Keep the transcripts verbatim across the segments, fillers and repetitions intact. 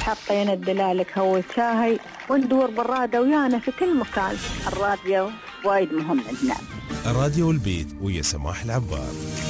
حطينا الدلالك هو شاهي وندور بالرادة ويانا في كل مكان. الراديو وايد مهم عندنا. الراديو البيت ويا سماح العبار.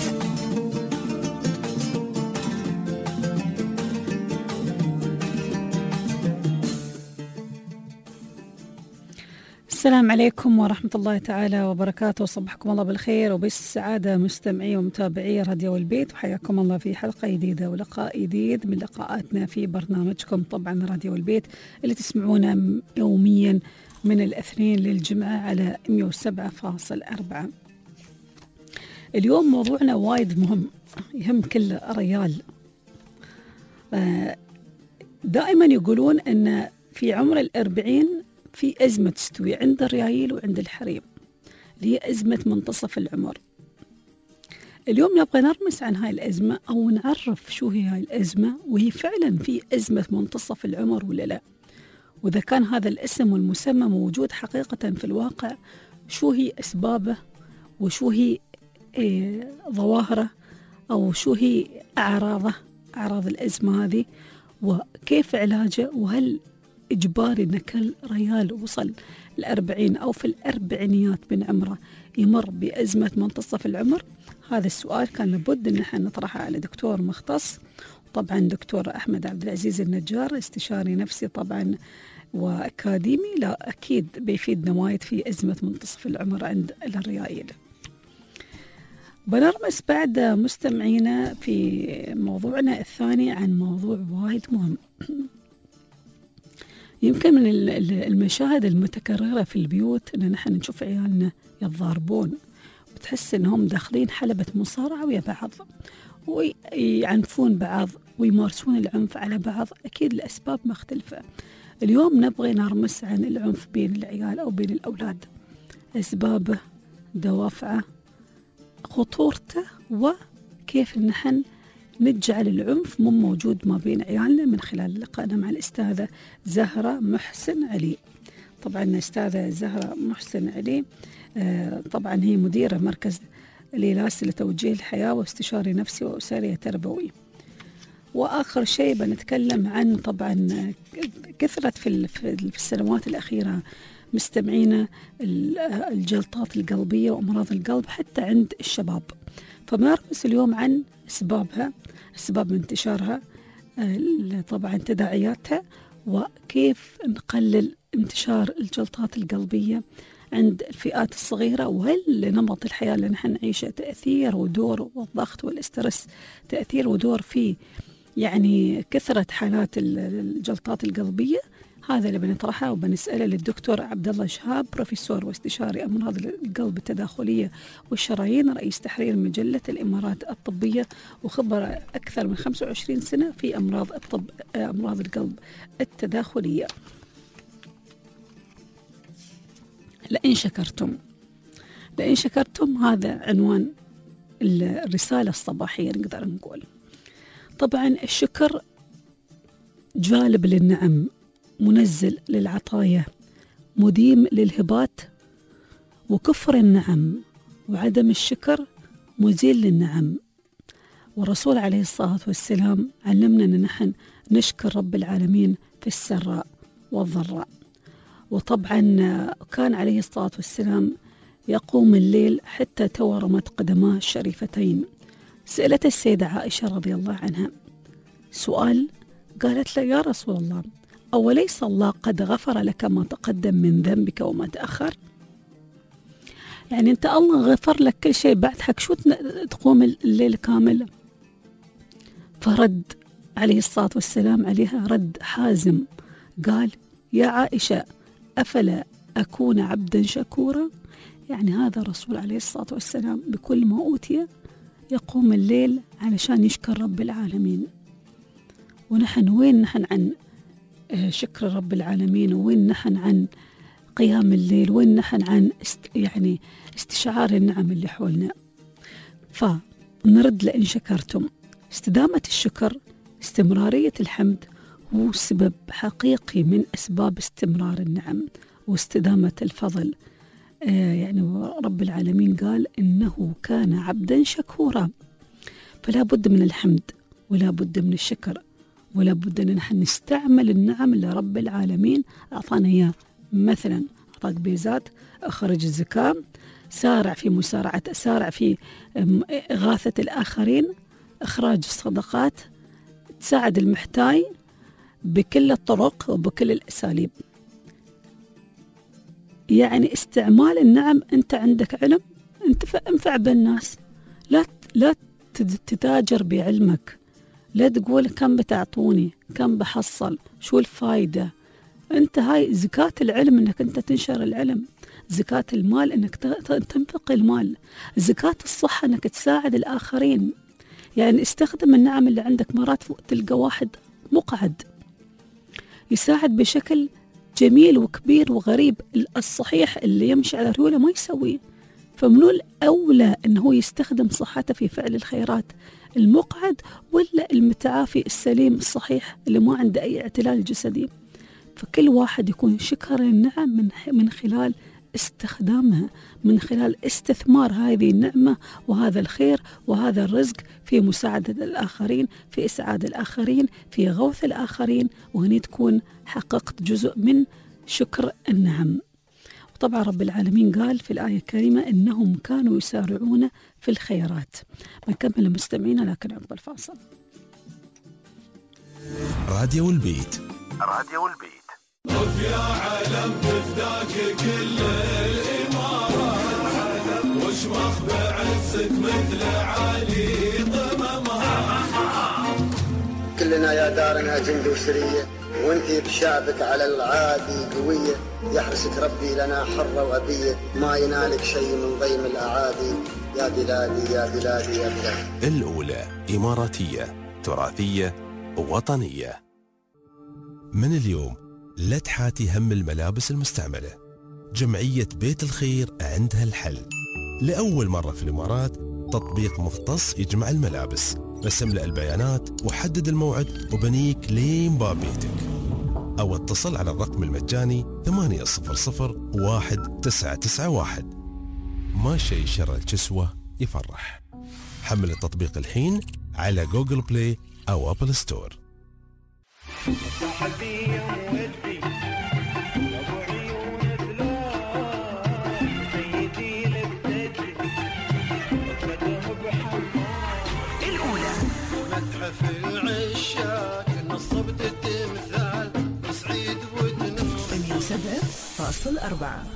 السلام عليكم ورحمة الله تعالى وبركاته. صبحكم الله بالخير وبالسعادة مستمعي ومتابعي راديو البيت، وحياكم الله في حلقة جديدة ولقاء جديد من لقاءاتنا في برنامجكم طبعا راديو البيت اللي تسمعونه يوميا من الاثنين للجمعة على مئة وسبعة فاصلة أربعة. اليوم موضوعنا وايد مهم، يهم كل ريال. دائما يقولون أن في عمر الأربعين في أزمة تستوي عند الريايل وعند الحريم، اللي هي أزمة منتصف العمر. اليوم نبغى نرمس عن هاي الأزمة أو نعرف شو هي هاي الأزمة، وهي فعلا في أزمة منتصف العمر ولا لا، وإذا كان هذا الاسم والمسمى موجود حقيقة في الواقع شو هي أسبابه وشو هي إيه ظواهره أو شو هي أعراضه، أعراض الأزمة هذه، وكيف علاجه، وهل إجباري أن كل ريال وصل الأربعين أو في الأربعينيات من عمره يمر بأزمة منتصف العمر. هذا السؤال كان لابد أن احنا نطرحه على دكتور مختص، طبعا دكتور أحمد عبد العزيز النجار، استشاري نفسي طبعا وأكاديمي، لا أكيد بيفيدنا وايد في أزمة منتصف العمر عند الريايل. بنرمس بعد مستمعينا في موضوعنا الثاني عن موضوع وايد مهم. يمكن من المشاهد المتكررة في البيوت أن نحن نشوف عيالنا يتضاربون، وتحس أنهم داخلين حلبة مصارعة ويا بعض، ويعنفون بعض ويمارسون العنف على بعض، أكيد الأسباب مختلفة. اليوم نبغي نرمس عن العنف بين العيال أو بين الأولاد، أسبابه، دوافعه، خطورته، وكيف نحن نجعل العنف مو موجود ما بين عيالنا من خلال لقائنا مع الأستاذة زهرة محسن علي. طبعا الأستاذة زهرة محسن علي آه طبعا هي مديرة مركز ليلاس لتوجيه الحياة واستشاري نفسي وأسري تربوي. وآخر شيء بنتكلم عن طبعا كثرة في, في السنوات الأخيرة مستمعينا الجلطات القلبية وأمراض القلب حتى عند الشباب، فبنركز اليوم عن أسبابها، أسباب انتشارها، طبعا تداعياتها، وكيف نقلل انتشار الجلطات القلبية عند الفئات الصغيرة، وهل نمط الحياة اللي نحن نعيشه تأثير ودور، والضغط والاسترس تأثير ودور في يعني كثرة حالات الجلطات القلبية. هذا اللي بنطرحه وبنسأله للدكتور عبد الله شهاب، بروفيسور واستشاري أمراض القلب التداخلية والشرايين، رئيس تحرير مجلة الإمارات الطبية، وخبرة أكثر من خمسة وعشرين سنة في أمراض الطب أمراض القلب التداخلية. لئن شكرتم لئن شكرتم هذا عنوان الرسالة الصباحية نقدر نقول. طبعا الشكر جالب للنعم، منزل للعطايا، مديم للهبات، وكفر النعم وعدم الشكر مزيل للنعم. والرسول عليه الصلاة والسلام علمنا أن نحن نشكر رب العالمين في السراء والضراء. وطبعا كان عليه الصلاة والسلام يقوم الليل حتى تورمت قدماه الشريفتين. سألت السيدة عائشة رضي الله عنها سؤال، قالت له: يا رسول الله، أوليس الله قد غفر لك ما تقدم من ذنبك وما تأخر؟ يعني أنت الله غفر لك كل شيء، بعد حق شو تقوم الليل كامل؟ فرد عليه الصلاة والسلام عليها رد حازم، قال: يا عائشة، أفلا أكون عبدا شكورا؟ يعني هذا الرسول عليه الصلاة والسلام بكل ما أوتي يقوم الليل علشان يشكر رب العالمين. ونحن وين نحن عن شكر رب العالمين؟ وين نحن عن قيام الليل؟ وين نحن عن است يعني استشعار النعم اللي حولنا؟ فنرد لئن شكرتم. استدامة الشكر، استمرارية الحمد هو سبب حقيقي من أسباب استمرار النعم واستدامة الفضل. آه يعني رب العالمين قال إنه كان عبدا شكورا، فلا بد من الحمد ولا بد من الشكر، ولا بد أن نحن نستعمل النعم اللي رب العالمين أعطانا إياه. مثلا أعطاك بيزات، أخرج الزكاة، سارع في مسارعة، سارع في إغاثة الآخرين، إخراج الصدقات، تساعد المحتاج بكل الطرق وبكل الأساليب. يعني استعمال النعم. أنت عندك علم، أنت انفع بالناس، لا لا تتاجر بعلمك، لا تقول كم بتعطوني، كم بحصل، شو الفايدة. أنت هاي زكاة العلم، أنك أنت تنشر العلم. زكاة المال أنك تنفق المال. زكاة الصحة أنك تساعد الآخرين. يعني استخدم النعم اللي عندك. مرات تلقى واحد مقعد يساعد بشكل جميل وكبير وغريب، الصحيح اللي يمشي على رجوله ما يسويه، فمنو الأولى أنه يستخدم صحته في فعل الخيرات؟ المقعد ولا المتعافي السليم الصحيح اللي ما عنده أي اعتلال جسدي؟ فكل واحد يكون شكر النعم من من خلال استخدامها، من خلال استثمار هذه النعمة وهذا الخير وهذا الرزق في مساعدة الآخرين، في إسعاد الآخرين، في غوث الآخرين، وهني تكون حققت جزء من شكر النعم. وطبعا رب العالمين قال في الآية الكريمة إنهم كانوا يسارعون في الخيرات. بنكمل مستمعينا لكن عقب الفاصل. راديو البيت. راديو البيت. طف يا علم تفداك كل الإمارات، واشمخ بعزك مثل علي ضممها. كلنا يا دارنا جند وسرية، وانتي بشعبك على العادي قوية. يحرسك ربي لنا حرة وأبية، ما ينالك شيء من ضيم الأعادي. يا بلادي يا بلادي يا بلادي. الأولى إماراتية تراثية وطنية. من اليوم لا تحاتي هم الملابس المستعملة. جمعية بيت الخير عندها الحل. لأول مرة في الإمارات تطبيق مختص يجمع الملابس. بس املأ البيانات وحدد الموعد وبنيك لين باب بيتك، أو اتصل على الرقم المجاني ثمانية صفر صفر واحد تسعة تسعة واحد. ما شيء شر الكسوة يفرح. حمل التطبيق الحين على جوجل بلاي أو أبل ستور. في العشاق نصبت التمثال بسعيد ودنوف ثمانية وسبعين فاصل أربعة.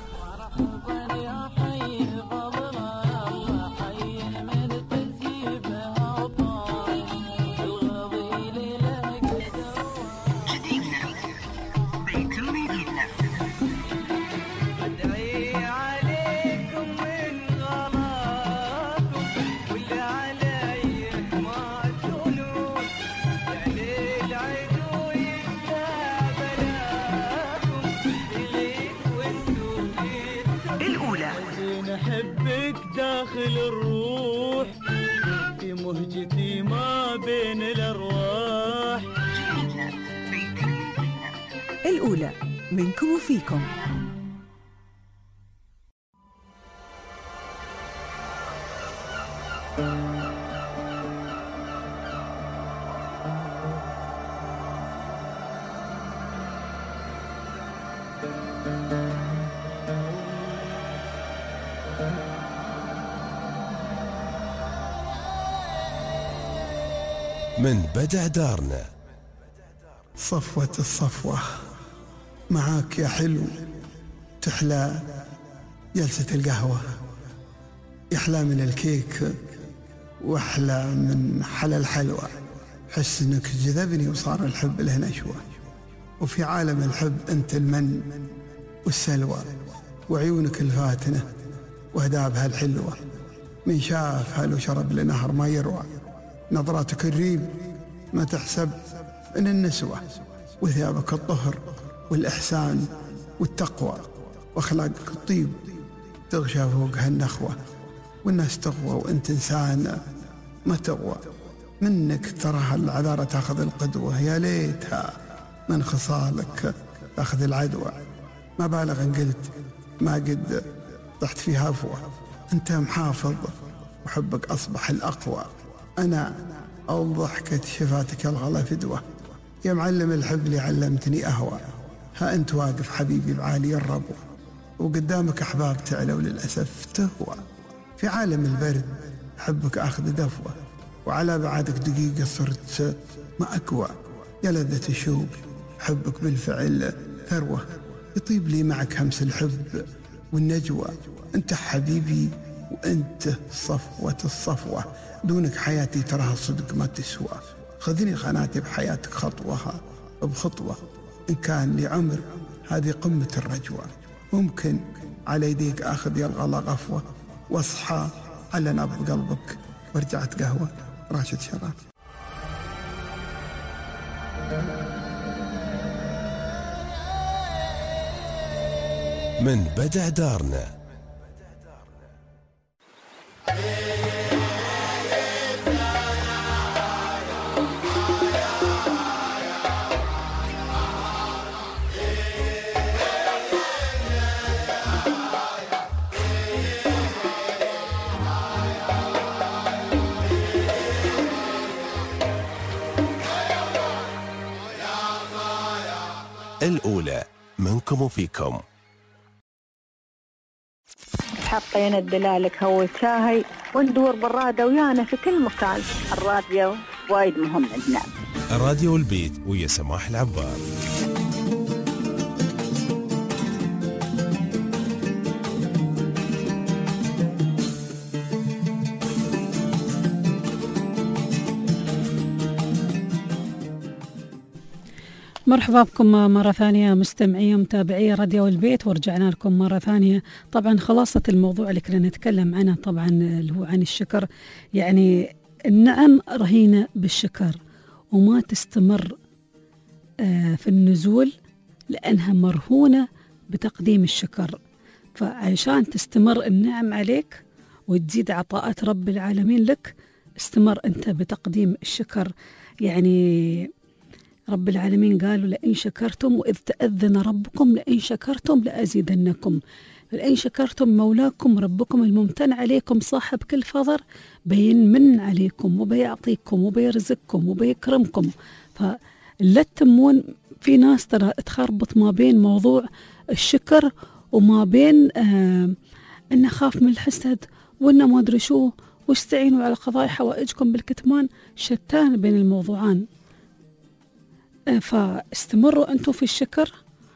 داخل الروح في مهجتي ما بين الأرواح. الأولى منكم وفيكم. من بدع دارنا صفوة الصفوة معاك يا حلو، تحلى جلسة القهوة، يحلى من الكيك واحلى من حلا الحلوى. حس انك جذبني وصار الحب له نشوة، وفي عالم الحب انت المن والسلوى، وعيونك الفاتنة واهدابها الحلوة. من شاف هل وشرب لنهر ما يروى، نظراتك الريب ما تحسب من النسوة، وثيابك الطهر والإحسان والتقوى، وأخلاقك الطيب تغشى فوقها النخوة. والناس تغوى وانت إنسان ما تغوى، منك تراها العذارة تاخذ القدوة. يا ليتها من خصالك تاخذ العدوى. ما بالغ ان قلت ما قد طحت فيها هفوة، انت محافظ وحبك أصبح الأقوى. أنا أو ضحكة شفاتك الغلا فدوة، يا معلم الحب اللي علمتني أهوى، ها أنت واقف حبيبي بعالي الربوة، وقدامك أحباب تعلى وللأسف تهوى. في عالم البرد حبك أخذ دفوة، وعلى بعدك دقيقة صرت ما أقوى. يا لذة الشوق حبك بالفعل ثروة، يطيب لي معك همس الحب والنجوى. أنت حبيبي وأنت صفوة الصفوة، دونك حياتي تراها صدق ما تسوى. خذني خناتي بحياتك خطوها بخطوة، إن كان لي عمر هذه قمة الرجوة. ممكن على يديك آخذ يا الغلا غفوة، واصحى على نبض قلبك ورجعت قهوة. راشد شرات. من بدع دارنا الأولى منكم وفيكم. حطينا الدلالك هو شاهي وندور بالرادة ويانا في كل مكان. الراديو وايد مهم عندنا. راديو البيت ويا سماح العبار. مرحبا بكم مرة ثانية مستمعي ومتابعي راديو البيت، ورجعنا لكم مرة ثانية. طبعا خلاصة الموضوع اللي كنا نتكلم عنه طبعا اللي هو عن الشكر. يعني النعم رهينة بالشكر وما تستمر في النزول لأنها مرهونة بتقديم الشكر. فعشان تستمر النعم عليك وتزيد عطاءات رب العالمين لك، استمر أنت بتقديم الشكر. يعني رب العالمين قالوا لئن شكرتم وإذ تأذن ربكم لئن شكرتم لأزيدنكم. لئن شكرتم مولاكم ربكم الممتن عليكم صاحب كل فضل بينمن عليكم وبيعطيكم وبيرزقكم وبيكرمكم. فلا تتمون. في ناس ترى تخربط ما بين موضوع الشكر وما بين آه إن خاف من الحسد وإن ما أدري شو واستعينوا على قضاء حوائجكم بالكتمان. شتان بين الموضوعان. فاستمروا أنتم في الشكر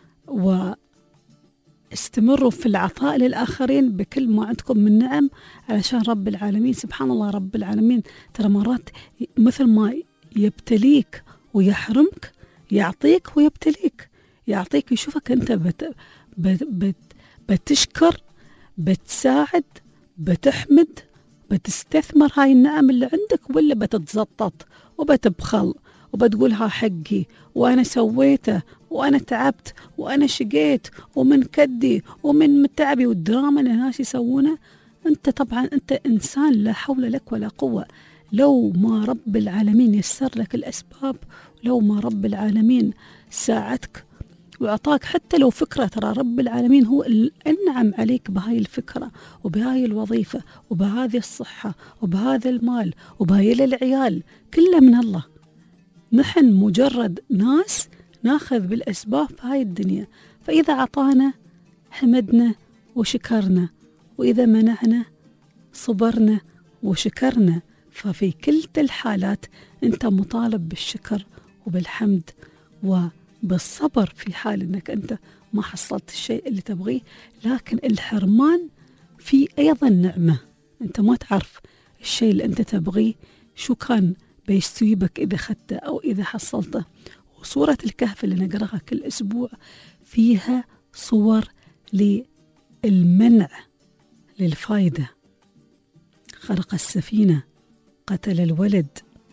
واستمروا في العطاء للآخرين بكل ما عندكم من نعم، علشان رب العالمين سبحان الله رب العالمين ترى مرات مثل ما يبتليك ويحرمك يعطيك ويبتليك. يعطيك يشوفك أنت بت بت بت بتشكر، بتساعد، بتحمد، بتستثمر هاي النعم اللي عندك، ولا بتتزطط وبتبخل وبتقولها حقي وأنا سويته وأنا تعبت وأنا شقيت ومن كدي ومن متعبي والدراما اللي الناس يسوونه. أنت طبعا أنت إنسان لا حول لك ولا قوة. لو ما رب العالمين يسر لك الأسباب، لو ما رب العالمين ساعدك وأعطاك حتى لو فكرة، ترى رب العالمين هو الأنعم عليك بهاي الفكرة وبهاي الوظيفة وبهذه الصحة وبهذا المال وبهاي العيال، كله من الله. نحن مجرد ناس ناخذ بالأسباب في هاي الدنيا. فإذا عطانا حمدنا وشكرنا، وإذا منعنا صبرنا وشكرنا. ففي كلتا الحالات أنت مطالب بالشكر وبالحمد وبالصبر في حال أنك أنت ما حصلت الشيء اللي تبغيه. لكن الحرمان في أيضا نعمة، أنت ما تعرف الشيء اللي أنت تبغيه شو كان بيستويبك إذا خدته أو إذا حصلته. وصورة الكهف اللي نقرأها كل أسبوع فيها صور للمنع للفائدة. خرق السفينة، قتل الولد.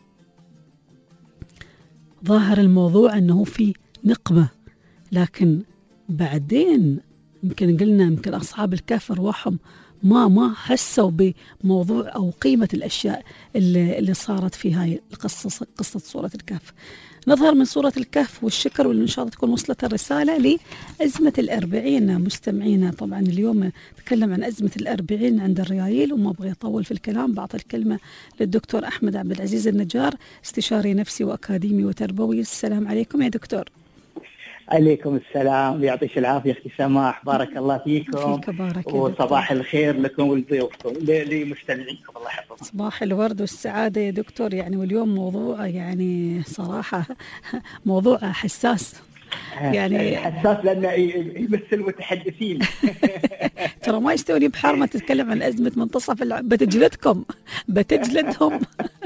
ظاهر الموضوع أنه في نقمة، لكن بعدين يمكن قلنا يمكن أصحاب الكهف أرواحهم ما ما حسوا بموضوع أو قيمة الأشياء اللي, اللي صارت في هاي القصة، قصة سورة الكهف. نظهر من سورة الكهف والشكر، واللي إن شاء الله تكون وصلت الرسالة لأزمة الأربعين. مستمعينا طبعا اليوم نتكلم عن أزمة الأربعين عند الريايل، وما أبغى أطول في الكلام، بعطي الكلمة للدكتور أحمد عبد العزيز النجار، استشاري نفسي وأكاديمي وتربوي. السلام عليكم يا دكتور. عليكم السلام، يعطيك العافية أختي سماح، بارك الله فيكم. فيك بارك، وصباح الخير لكم ولضيوفكم لمستمعينكم، الله يحفظكم. صباح الورد والسعادة يا دكتور. يعني واليوم موضوع يعني صراحة موضوع حساس، يعني حساس لأنه يمثل المتحدثين. ترى ما يستوي بحار ما تتكلم عن أزمة منتصف العام، بتجلدكم بتجلدهم.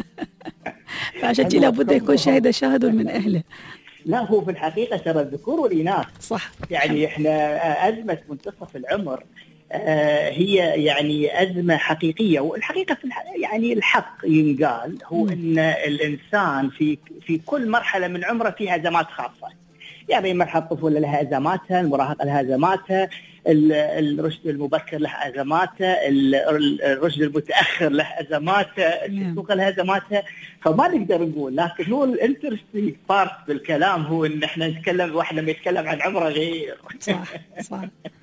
فعشان كذا لابد يكون شاهد شاهد من أهله. لا، هو في الحقيقة ترى الذكور والإناث صح. يعني إحنا أزمة منتصف العمر آه هي يعني أزمة حقيقية، والحقيقة في يعني الحق ينقال هو م. إن الإنسان في في كل مرحلة من عمره فيها أزمات خاصة. يعني مرحلة الطفولة لها أزماتها، المراهقة لها أزماتها، الرشد المبكر له أزماته، الرشد المتأخر له أزماته، الشيخوخة لها أزماتها. فما نقدر نقول، لكن هو الانترستينج بارت بالكلام هو إن إحنا نتكلم، الواحد لما يتكلم عن عمره غير. صح صح.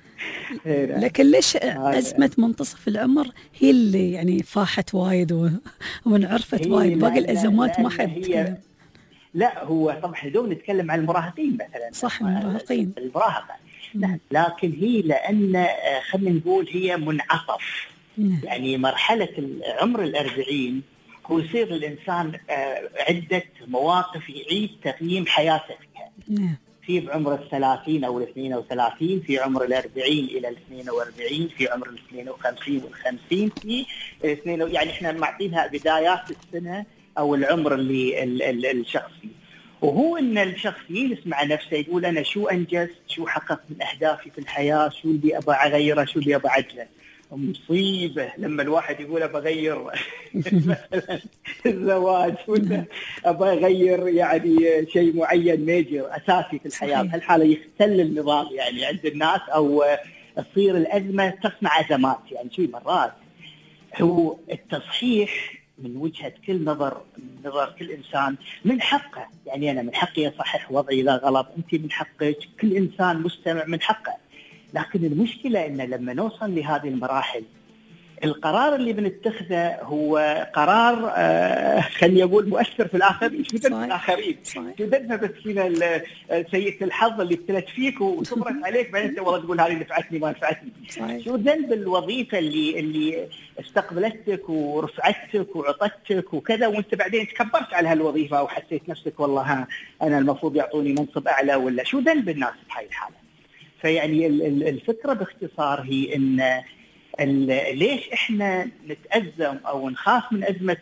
لكن ليش أزمة منتصف العمر هي اللي يعني فاحت وايد وانعرفت وايد، باقي الأزمات ما حد يتكلم؟ لا، هو طبعا دوم نتكلم عن المراهقين مثلا. صح، المراهقين، المراهقة. نعم، لكن هي لأن خلينا نقول هي منعطف. مم. يعني مرحلة عمر الأربعين هو يصير الإنسان عدة مواقف يعيد تقييم حياته فيها. مم. في بعمر الثلاثين أو الاثنين وثلاثين، في عمر الأربعين إلى الاثنين وأربعين، في عمر الاثنين وخمسين والخمسين، في الاثنين، يعني إحنا معطينها بدايات السنة أو العمر اللي ال ال الشخصي. وهو إن الشخص يجلس مع نفسه يقول أنا شو أنجزت، شو حققت من أهدافي في الحياة، شو اللي أبغى أغيره، شو اللي أبغى أعدله. مصيبة لما الواحد يقول أبغى أغير مثلا الزواج، ولا أبغى أغير يعني شيء معين ميجر أساسي في الحياة. بهالحالة يختل النظام يعني عند الناس، أو تصير الأزمة تصنع أزمات. يعني شو مرات هو التصحيح من وجهة كل نظر، من نظر كل إنسان من حقه. يعني أنا من حقي أصحح وضعي إذا غلط، أنت من حقك، كل إنسان مستمع من حقه. لكن المشكلة إن لما نوصل لهذه المراحل القرار اللي بنتخذه هو قرار آه خليني أقول مؤثر في الآخرين. شو ذنب الآخرين؟ شو ذنب بس هنا سيئة الحظ اللي ابتلت فيك وصبرت عليك، بعدين أنت والله تقول هذه نفعتني ما نفعتني. شو ذنب الوظيفة اللي اللي استقبلتك ورفعتك وعطتك وكذا، وأنت بعدين تكبرت على هالوظيفة أو حسيت نفسك والله ها أنا المفروض يعطوني منصب أعلى، ولا شو ذنب الناس في هاي الحالة؟ فيعني الفكرة باختصار هي إن ليش إحنا نتأزم أو نخاف من أزمة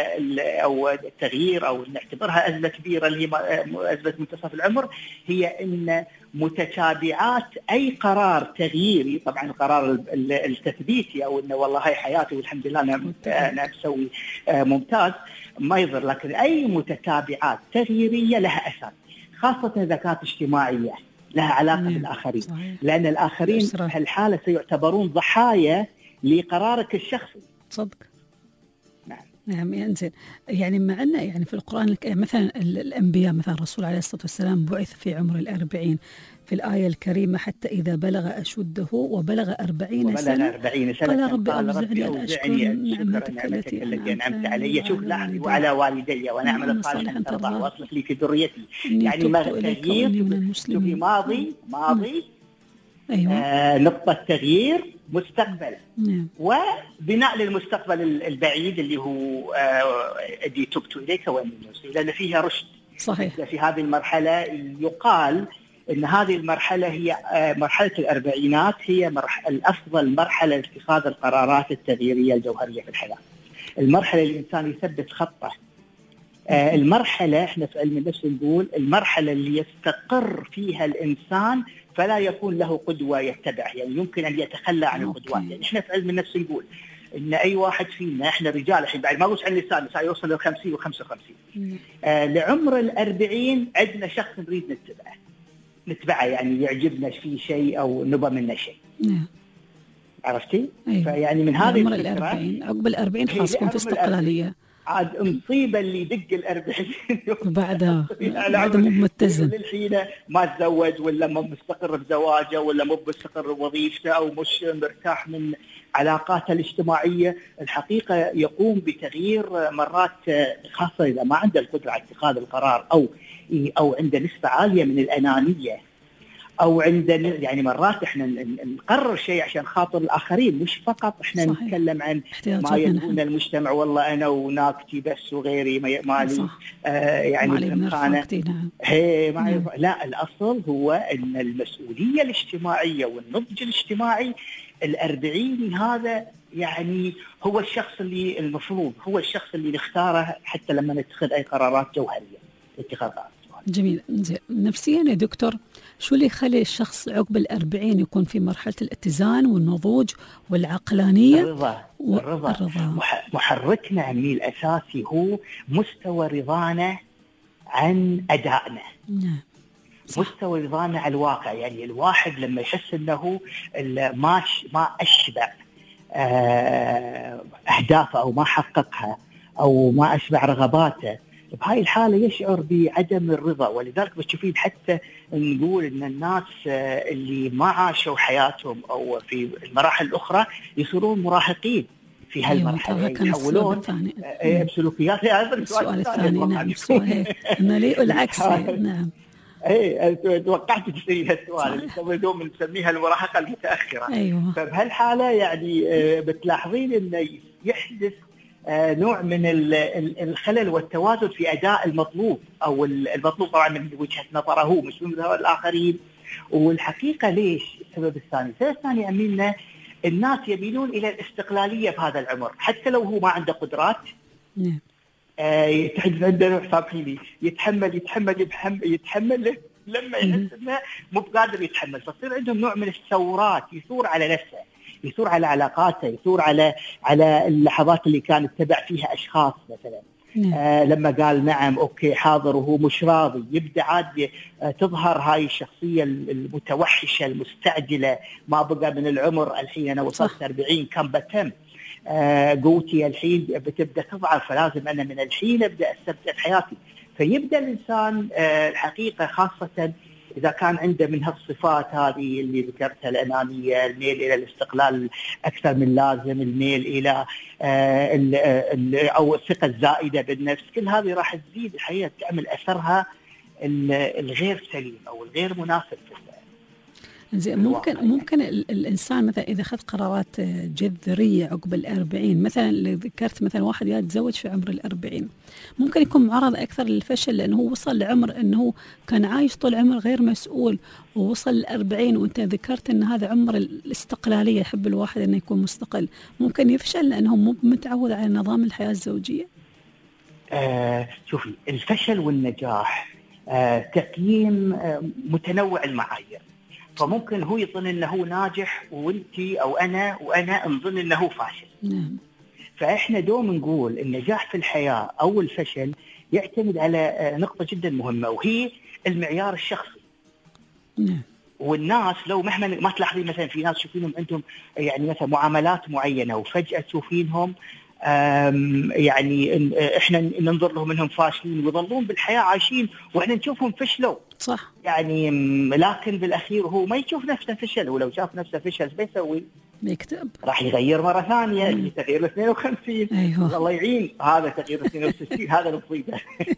أو التغيير أو نعتبرها أزمة كبيرة اللي هي أزمة منتصف العمر، هي إن متتابعات أي قرار تغييري، طبعا القرار التثبيتي أو إنه والله هاي حياتي والحمد لله أنا أنا بسوي ممتاز ما يضر، لكن أي متتابعات تغييرية لها أثر، خاصة إذا كانت اجتماعية لها علاقة مم. بالآخرين. صحيح. لأن الآخرين في هالحالة سيعتبرون ضحايا لقرارك الشخصي. صدق. نعم. نعم ينزل. يعني مع أن يعني في القرآن مثلا الأنبياء، مثلا الرسول عليه الصلاة والسلام بعث في عمر الأربعين في الآية الكريمة، حتى إذا بلغ أشده وبلغ أربعين وبلغ سنة أربعين سنة قال ربي أوزعني أن أشكر نعمتك التي أنعمت علي، شوف لاحظي، وعلى والدي وأنا أعمل صالحا ترضى وأصلح لي في ذريتي. يعني ما تغيير في ماضي ماضي أيوة. آه نقطة تغيير مستقبل. نعم. وبناء للمستقبل البعيد اللي هو آه دي تبت إليك وأني نوصي، لأن فيها رشد. صحيح. في هذه المرحلة يقال إن هذه المرحلة هي مرحلة الأربعينات، هي مرحلة الأفضل مرحلة لاتخاذ القرارات التغييرية الجوهرية في الحياة. المرحلة اللي الإنسان يثبت خطه. المرحلة إحنا في علم النفس نقول المرحلة اللي يستقر فيها الإنسان فلا يكون له قدوة يتبع، يعني يمكن أن يتخلى عن القدوات. يعني إحنا في علم النفس نقول إن أي واحد فينا، إحنا رجال الحين بعد ما أقولش عن النساء، النساء يوصل للخمسين وخمسة وخمسين، آه لعمر الأربعين عندنا شخص نريد نتبعه نتبعه يعني يعجبنا فيه شيء أو نبى منه شيء. نعم. عرفتي؟ أيوة. فيعني من هذه عمر الفكرة الأربعين، عقب الأربعين خلاص يكون في استقلالية. عاد مصيبة اللي يدق الأربعين وبعدها بعد مو متزن للحين ما تزوج ولا مو مستقر بزواجه ولا مو مستقر بوظيفته أو مش مرتاح من علاقاته الاجتماعية. الحقيقة يقوم بتغيير مرات، خاصة إذا ما عنده القدرة على اتخاذ القرار أو أو عنده نسبة عالية من الأنانية، أو عندنا يعني مرات إحنا نقرر شيء عشان خاطر الآخرين، مش فقط إحنا صحيح. نتكلم عن ما يبغونه المجتمع، والله أنا وناكتي بس وغيري مالي آه يعني خانة هي ما نعم. لا، الأصل هو أن المسؤولية الاجتماعية والنضج الاجتماعي الأربعين هذا يعني هو الشخص اللي المفروض هو الشخص اللي نختاره حتى لما نتخذ أي قرارات جوهرية اتخاذ قرارات. جميل. نفسيا يا دكتور، شو اللي يخلي الشخص عقب الأربعين يكون في مرحلة الاتزان والنضوج والعقلانية؟ الرضا. و... الرضا. الرضا. محركنا عمي الأساسي هو مستوى رضانا عن أدائنا. نعم. مستوى رضانا على الواقع. يعني الواحد لما يحس أنه ما ما أشبع أهدافه أو ما حققها أو ما أشبع رغباته، بهاي الحالة يشعر بعدم الرضا. ولذلك بتشوفين حتى نقول إن الناس اللي ما عاشوا حياتهم أو في المراحل الأخرى يصيرون مراهقين في هالمرحلة، يحولون بسلوكيات. هذا السؤال الثاني. نعم السؤال إنه ليه العكس. نعم ايه توقعت تسألي هالسؤال اللي سويناه نسميها المراهقة المتأخرة. أيوة. فبهالحالة يعني بتلاحظين إنه يحدث آه نوع من الخلل والتوازن في أداء المطلوب، أو المطلوب طبعا من وجهة نظره هو مش من نظر الآخرين. والحقيقة ليش؟ السبب الثاني السبب الثاني أمينة، الناس يميلون إلى الاستقلالية في هذا العمر حتى لو هو ما عنده قدرات. نعم. آه يتحدث عندنا سامحيني يتحمل يتحمل يتحمل يتحمل لما يحس إنه مو بقادر يتحمل، فتصير عندهم نوع من الثورات، يثور على نفسه، يثور على علاقاته، يثور على على اللحظات اللي كان يتبع فيها أشخاص مثلا. نعم. آه لما قال نعم أوكي حاضر وهو مش راضي، يبدأ عاد آه تظهر هاي الشخصية المتوحشة المستعجلة. ما بقى من العمر الحين أنا وصلت أربعين كم بتم آه قوتي الحين بتبدأ تضعف، فلازم أنا من الحين أبدأ أستمتع بحياتي. فيبدأ الإنسان آه الحقيقة خاصة إذا كان عنده من هالصفات هذه اللي ذكرتها، الأنانية، الميل إلى الاستقلال أكثر من لازم، الميل إلى آه ال ال أو الثقة الزائدة بالنفس، كل هذه راح تزيد الحقيقة تعمل أثرها الغير سليم أو الغير مناسب في زين. ممكن ممكن الإنسان مثلا إذا أخذ قرارات جذرية عقب الأربعين، مثلا اللي ذكرت مثلا واحد يتزوج في عمر الأربعين، ممكن يكون معرض أكثر للفشل لأنه هو وصل لعمر أنه كان عايش طول عمر غير مسؤول، ووصل الأربعين وأنت ذكرت أن هذا عمر الاستقلالية، يحب الواحد أنه يكون مستقل، ممكن يفشل لأنه مو متعود على نظام الحياة الزوجية. آه شوفي، الفشل والنجاح آه تقييم آه متنوع المعايير. فممكن هو يظن انه ناجح وانتي او انا وانا نظن انه فاشل. نعم. فاحنا دوم نقول النجاح في الحياه او الفشل يعتمد على نقطه جدا مهمه، وهي المعيار الشخصي. نعم. والناس لو مهما ما تلاحظين مثلا في ناس تشوفينهم عندهم يعني مثلا معاملات معينه وفجاه تشوفينهم يعني احنا ننظر لهم انهم فاشلين ويظلون بالحياه عايشين واحنا نشوفهم فشلوا. صح. يعني لكن بالاخير هو ما يشوف نفسه فشل، ولو شاف نفسه فشل بيسوي بيكتب، راح يغير مره ثانيه تغيير اثنين وخمسين. أيوة. الله يعين هذا تغيير اثنين وستين هذا المصيبه.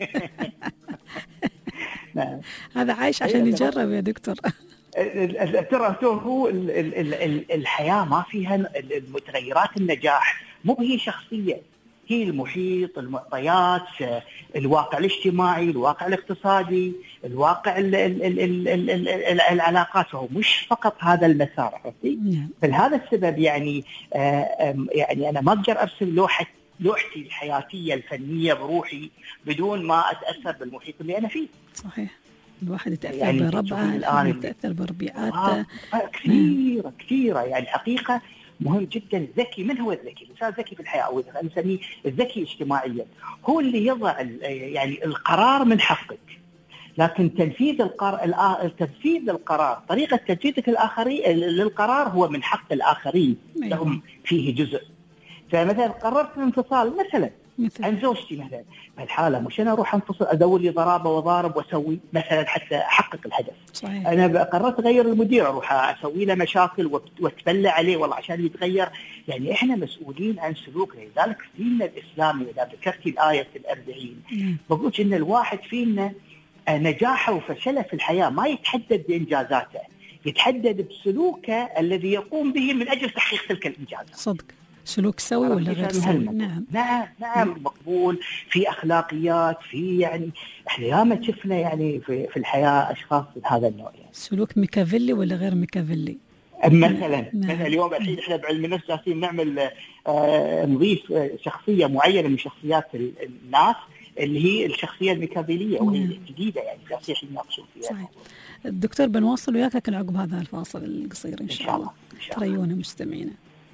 هذا عايش عشان يجرب يا دكتور. ترى هو الحياه ما فيها المتغيرات. النجاح مو هي شخصيه، هي المحيط، المعطيات، الواقع الاجتماعي، الواقع الاقتصادي، الواقع ال ال ال ال ال ال ال العلاقات، هو مش فقط هذا المسار. عرفتي؟ فلهذا السبب يعني يعني انا ما اقدر ارسم لوحه لوحتي الحياتيه الفنيه بروحي بدون ما اتاثر بالمحيط اللي انا فيه. صحيح. الواحد يتاثر يعني بربعه، الان يتاثر بربيعاته. آه كثيره كثيره يعني حقيقه مهم جدا. ذكي، من هو الذكي؟ الإنسان ذكي في الحياة، أو نسميه الذكي اجتماعيا، هو اللي يضع يعني القرار من حقك. لكن تنفيذ القرار تنفيذ القرار طريقة تنفيذك الآخرين للقرار هو من حق الآخرين لهم فيه جزء. فمثلا قررت الانفصال مثلا مثل. عن زوجتي مثلا، بهالحالة مش أنا أروح أنفصل أدور لي ضرابة وضارب وأسوي مثلا حتى أحقق الهدف. صحيح. أنا قررت أغير المدير أروح أسوي له مشاكل وأتبلى عليه والله عشان يتغير. يعني إحنا مسؤولين عن سلوكنا. لذلك ديننا الإسلامي إذا ذكرت الآية الأربعين بقول إن الواحد فينا نجاحه وفشله في الحياة ما يتحدد بإنجازاته، يتحدد بسلوكه الذي يقوم به من أجل تحقيق تلك الإنجازات. صدق. سلوك سوي ولا غير سوي؟ نعم نعم نعم مقبول، في أخلاقيات، في يعني احنا ياما شفنا يعني في في الحياة أشخاص من هذا النوع. يعني سلوك ميكافيلي ولا غير ميكافيلي؟ مثلا نعم. مثلا اليوم الحين احنا بعلم النفس جالسين نعمل آه نضيف شخصية معينة من شخصيات الناس اللي هي الشخصية الميكافيلية وهي الجديدة يعني جالسين يناقشون فيها. صحيح. الدكتور بنواصل وياك لكن عقب هذا الفاصل القصير إن شاء الله. تريونا مستمعينا.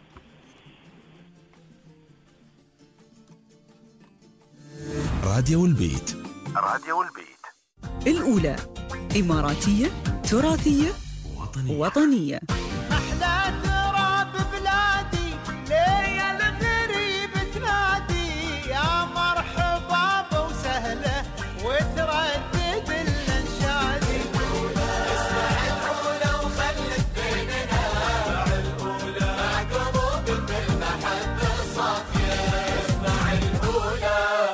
راديو البيت. راديو البيت الأولى إماراتية تراثية وطنية, وطنية. أحلى تراب بلادي ليا الغريب تنادي يا مرحبا وسهلة وتردد الأنشادي. اسمع الأولى وخلت بيننا الأولى قلوب بالمحبة الصافية. اسمع الأولى.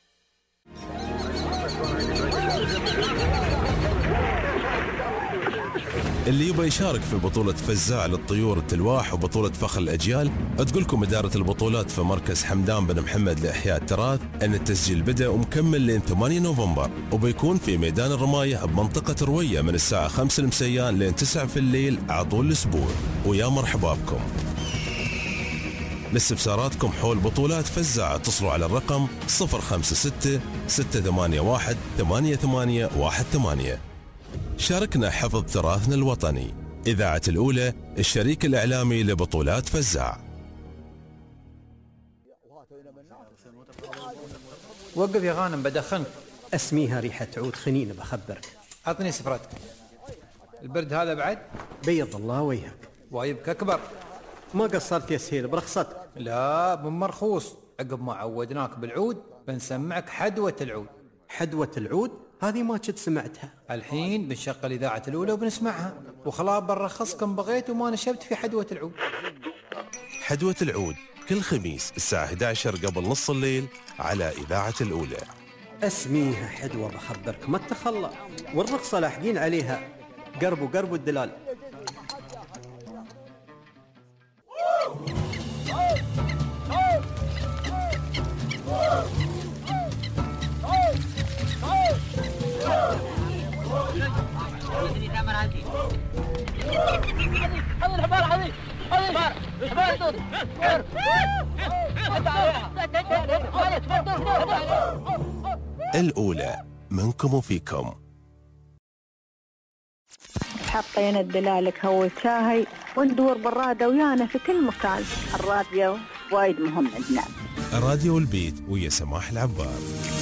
اللي يبغى يشارك في بطولة فزاع للطيور التلواح وبطولة فخر الأجيال، تقولكم إدارة البطولات في مركز حمدان بن محمد لإحياء التراث أن التسجيل بدأ ومكمل لين ثمانية نوفمبر، وبيكون في ميدان الرماية بمنطقة روية من الساعة خمسة المسيان لين تسعة في الليل على طول الأسبوع. ويا مرحبا بكم. لاستفساراتكم حول بطولات فزاع اتصلوا على الرقم صفر خمسة ستة ستة ثمانية واحد ثمانية ثمانية واحد ثمانية. شاركنا حفظ تراثنا الوطني. إذاعة الأولى الشريك الإعلامي لبطولات فزاع. وقف يا غانم بدخنك. اسميها ريحة عود خنين بخبرك. عطني سفرتك. البرد هذا بعد؟ بيض الله وجهك. وايبك أكبر. ما قصرت يا سهيل برخصتك. لا بمرخوص. عقب ما عودناك بالعود بنسمعك حدوة العود. حدوة العود؟ هذه ما كنت سمعتها. الحين بنشغل إذاعة الأولى وبنسمعها وخلاص بنرخصكم بغيت وما نشبت في حدوة العود. حدوة العود كل خميس الساعة إحدى عشر قبل نص الليل على إذاعة الأولى. اسميها حدوة بخبرك ما تخلى، والرخصة لاحقين عليها. قرب وقرب الدلال. الأولى منكم وفيكم. حطينا الدلالك هو شاهي وندور بالرادة ويانا في كل مكان. الراديو وايد مهم عندنا. راديو البيت ويا سماح العبار.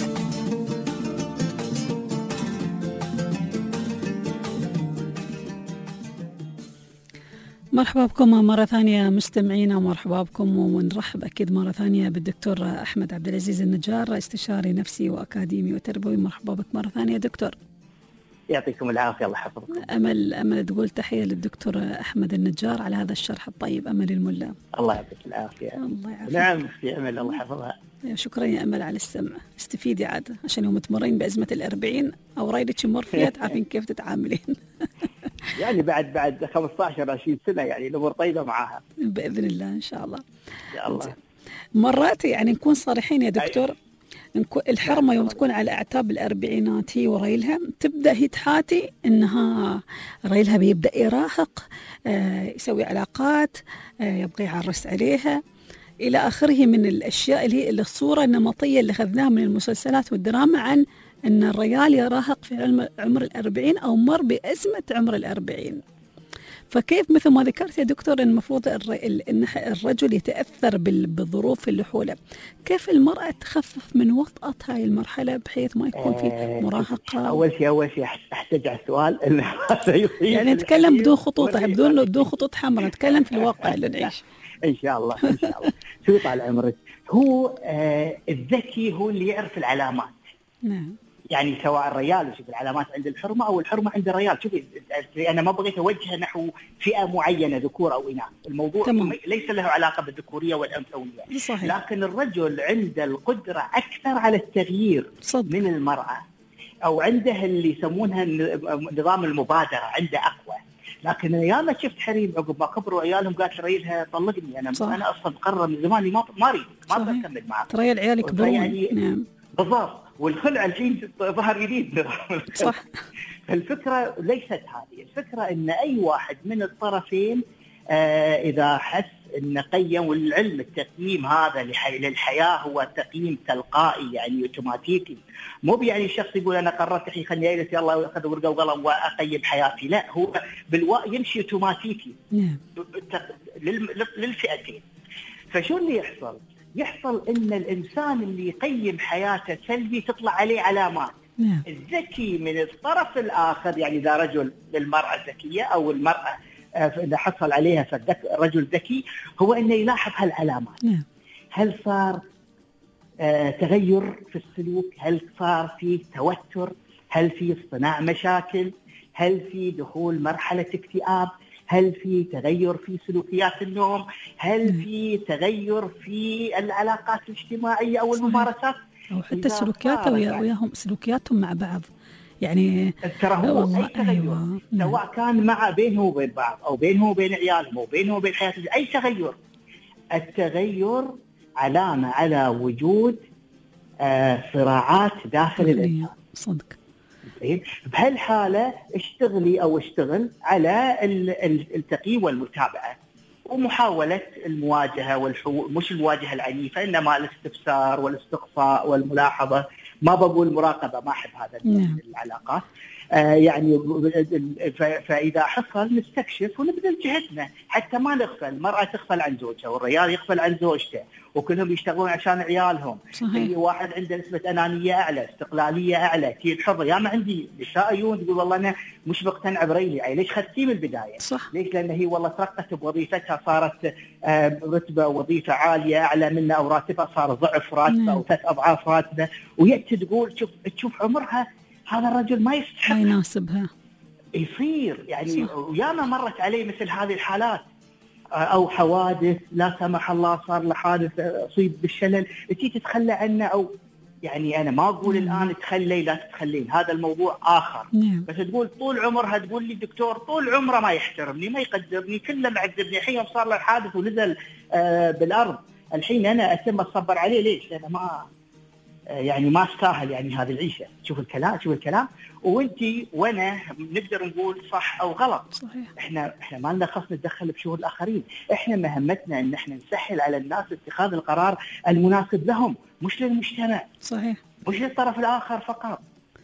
مرحبا بكم مرة ثانية مستمعينا، ومرحبا بكم ونرحب أكيد مرة ثانية بالدكتور أحمد عبد العزيز النجار، استشاري نفسي وأكاديمي وتربوي. مرحبا بك مرة ثانية دكتور. يعطيكم العافية الله يحفظكم. أمل أمل تقول تحية للدكتور أحمد النجار على هذا الشرح الطيب. أمل الملا. الله يعطيك العافية. الله يعافيك. نعم في أمل الله يحفظها. شكرا يا أمل على السمع. استفيدي عاد عشان يوم تمرين بأزمة الأربعين أو رايدك مورفيا تعرفين كيف تتعاملين. يعني بعد بعد خمسة عشر عشرين سنة يعني الأمور طيبة معاها بإذن الله إن شاء الله. يا الله. مرات يعني نكون صريحين يا دكتور، الحرمة يوم تكون على أعتاب الأربعينات هي وريلها تبدأ هي تحاتي إنها ريلها بيبدأ يراهق، آه يسوي علاقات، آه يبغى يعرس عليها إلى آخره من الأشياء اللي هي الصورة النمطية اللي أخذناها من المسلسلات والدراما عن أن الرجال يراهق في عمر الأربعين أو مر بأزمة عمر الأربعين. فكيف مثل ما ذكرت يا دكتور المفروض ان الرجل يتاثر بالظروف اللي حوله، كيف المراه تخفف من وطأة هاي المرحله بحيث ما يكون في مراهقه؟ اول شيء اول شييء احتاج على السؤال يعني نتكلم بدون خطوط بدون بدون خطوط حمراء، نتكلم في الواقع اللي نعيش ان شاء الله ان شاء الله. شو يطال عمرك؟ هو آه الذكي هو اللي يعرف العلامات. نعم. يعني سواء الرجال يشوف العلامات عند الحرمه او الحرمه عند الرجال. شوفي انا ما بغيت اوجه نحو فئه معينه ذكور او اناث، الموضوع تمام. ليس له علاقه بالذكوريه والانثويه، صحيح. لكن الرجل عنده القدره اكثر على التغيير صدق. من المراه، او عنده اللي يسمونها نظام المبادره عنده اقوى. لكن انا ياما شفت حريم عقب ما كبروا عيالهم قالت لريلها طلقني، انا صح. انا اصلا مقرر من زمان ما ما اريد ما اقدر اكمل معك. ترى العيال يكبرون. يعني نعم بالضبط. والخلع الحين ظهر جديد. صح. الفكره ليست هذه، الفكره ان اي واحد من الطرفين آه اذا حس ان قيم، والعلم التقييم هذا للحياه هو تقييم تلقائي يعني اوتوماتيكي، مو يعني الشخص يقول انا قررت الحين خليني اجلس يلا اخذ ورقه وقلم واقيم حياتي، لا هو بالوا يمشي اوتوماتيكي للفئتين. فشو اللي يحصل؟ يحصل ان الانسان اللي يقيم حياته سلبي تطلع عليه علامات. نعم. الذكي من الطرف الاخر، يعني اذا رجل للمراه ذكيه او المراه اذا حصل عليها فالرجل ذكي، هو انه يلاحظ هالعلامات. نعم. هل صار آه تغير في السلوك؟ هل صار في توتر؟ هل في اصطناع مشاكل؟ هل في دخول مرحله اكتئاب؟ هل في تغير في سلوكيات النوم؟ هل في تغير في العلاقات الاجتماعية أو الممارسات؟ أو حتى السلوكيات وياهم سلوكياتهم مع بعض، يعني ترى هو أي تغير. أيوة. سواء كان مع بينه وبين بعض أو بينه وبين عيالهم أو بينه وبين حياته، أي تغير. التغير علامة على وجود آه صراعات داخل الإنسان. صدق. بهالحالة اشتغلي أو اشتغل على التقييم والمتابعة ومحاولة المواجهة والحو... مش المواجهة العنيفة، إنما الاستفسار والاستقصاء والملاحظة. ما بقول مراقبة، ما أحب هذا نعم. العلاقات. آه يعني ف... فإذا حصل نستكشف ونبذل جهدنا حتى ما نغفل. المرأة تغفل عن زوجها والرجال يغفل عن زوجته، وكلهم يشتغلون عشان عيالهم. صحيح. واحد عنده نسبة أنانية أعلى، استقلالية أعلى، كيد حرة. يا ما عندي نساء يون تقول والله أنا مش مقتنعة بريلي. يعني ليش خدتيه من البداية؟ صح. ليش؟ لأن هي والله ترقت بوظيفتها، صارت آه رتبة وظيفة عالية أعلى منها، أو راتبها صار ضعف راتبه أو ثلاث أضعاف راتبه، ويأتي تقول شوف تشوف عمرها هذا الرجل ما يستحق، ما يناسبها. يصير يعني وياما مرت علي مثل هذه الحالات، أو حوادث لا سمح الله صار له حادث أصيب بالشلل، تجي تتخلى عنه. أو يعني أنا ما أقول مم. الآن تخلي لا تتخلين، هذا الموضوع آخر. مم. بس تقول طول عمرها تقول لي دكتور طول عمره ما يحترمني ما يقدرني، كله معذبني، الحين صار له حادث ونزل آه بالأرض، الحين أنا أتم أصبر عليه. ليش؟ أنا ما يعني ما استاهل يعني هذه العيشة. شوف الكلام شوف الكلام وانتي وانا نقدر نقول صح او غلط. صحيح. احنا احنا ما لنا خص نتدخل بشؤون الاخرين، احنا مهمتنا ان احنا نسهل على الناس اتخاذ القرار المناسب لهم، مش للمجتمع. صحيح. مش للطرف الاخر فقط.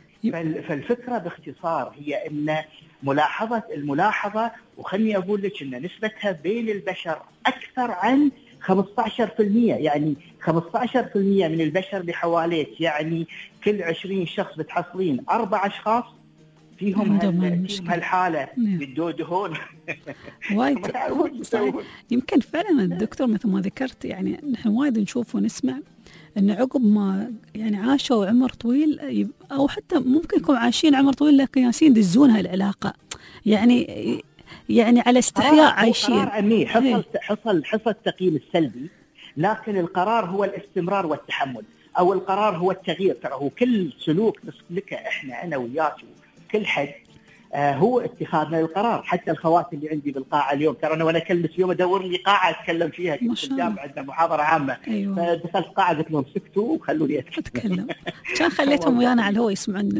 فالفكرة باختصار هي ان ملاحظة الملاحظة، وخلني اقول لك ان نسبتها بين البشر اكثر عن خمسة عشر بالمئة، يعني خمسة عشر بالمئة من البشر اللي حواليك، يعني كل عشرين شخص بتحصلين أربع أشخاص فيهم هالحالة بدو دهون. وايد صحيح. يمكن فعلا الدكتور مثل ما ذكرت، يعني نحن وايد نشوف ونسمع أن عقب ما يعني عاشوا عمر طويل، أو حتى ممكن يكون عايشين عمر طويل لكن ياسين يدزون هالعلاقة، يعني يعني على استحياء عايشين. قرار عمي حصل حصل حصل التقييم السلبي، لكن القرار هو الاستمرار والتحمل، او القرار هو التغيير. ترى هو كل سلوك نسلكه احنا انا وياك كل حد آه هو اتخاذنا للقرار. حتى الخوات اللي عندي بالقاعه اليوم، ترى انا وانا اكلمك اليوم ادور لي قاعه اتكلم فيها في الجامعه، عندنا محاضره عامه. أيوة. فدخلت قاعه قلت لهم سكتوا وخلوني اتكلم، كان خليتهم ويانا على الهواء يسمعون.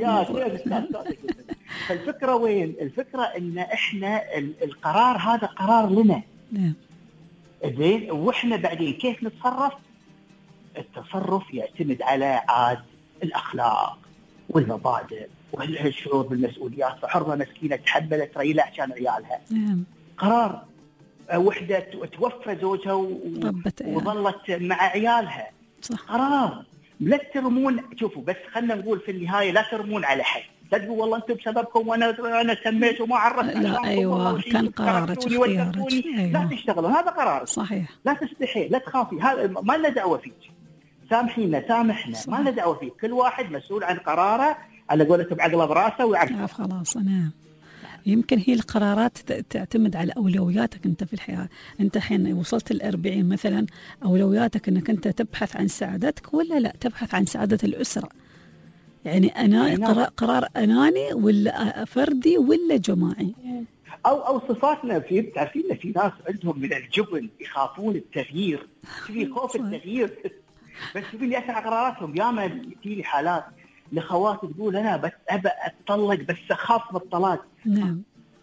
فالفكرة وين؟ الفكرة إن إحنا القرار هذا قرار لنا. نعم. زين، وإحنا بعدين كيف نتصرف؟ التصرف يعتمد على عاد الأخلاق والمبادئ والشعور بالمسؤوليات. فحرة مسكينة تحملت ريلة عشان عيالها. نعم. قرار وحدة توفى زوجها وظلت مع عيالها. صح. قرار. لا ترمون، شوفوا بس خلنا نقول في النهاية لا ترمون على حد، لا تقول والله انتم بسببكم وانا انا سميت وما عرفت. لا ايوه كان قرارك واختيارك. أيوة. لا تشتغلون، هذا قرارك. صحيح. لا تستحي، لا تخافي، هذا ما لنا دعوه فيك. سامحينا سامحنا، ما لنا دعوه فيك، كل واحد مسؤول عن قراره على قولتهم عقله براسه ويعرف. خلاص. انا يمكن هي القرارات تعتمد على أولوياتك أنت في الحياة. أنت حين وصلت الأربعين مثلا، أولوياتك أنك أنت تبحث عن سعادتك ولا لا تبحث عن سعادة الأسرة؟ يعني أنا قرار, قرار أناني ولا فردي ولا جماعي؟ أو أو صفاتنا في تعرفين في ناس عندهم من الجبن يخافون التغيير، في خوف التغيير بس يبين يأثر على قراراتهم. ياما تجيني حالات لخوات تقول أنا بس أبى أتطلق بس أخاف من الطلاق. نعم.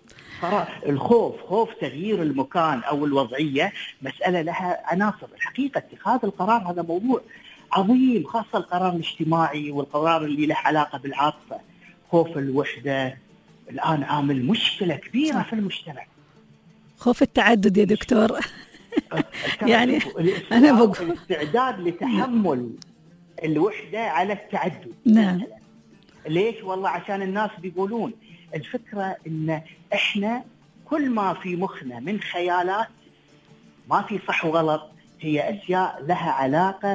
الخوف خوف تغيير المكان أو الوضعية مسألة لها عناصر. الحقيقة اتخاذ القرار هذا موضوع عظيم، خاصة القرار الاجتماعي والقرار اللي له علاقة بالعاطفة. خوف الوحدة الآن عامل مشكلة كبيرة صح. في المجتمع. خوف التعدد يا دكتور. يعني أنا بقول الاستعداد لتحمل الوحدة على التعدد. نعم. ليش؟ والله عشان الناس بيقولون. الفكرة إن إحنا كل ما في مخنا من خيالات ما في صح وغلط، هي أشياء لها علاقة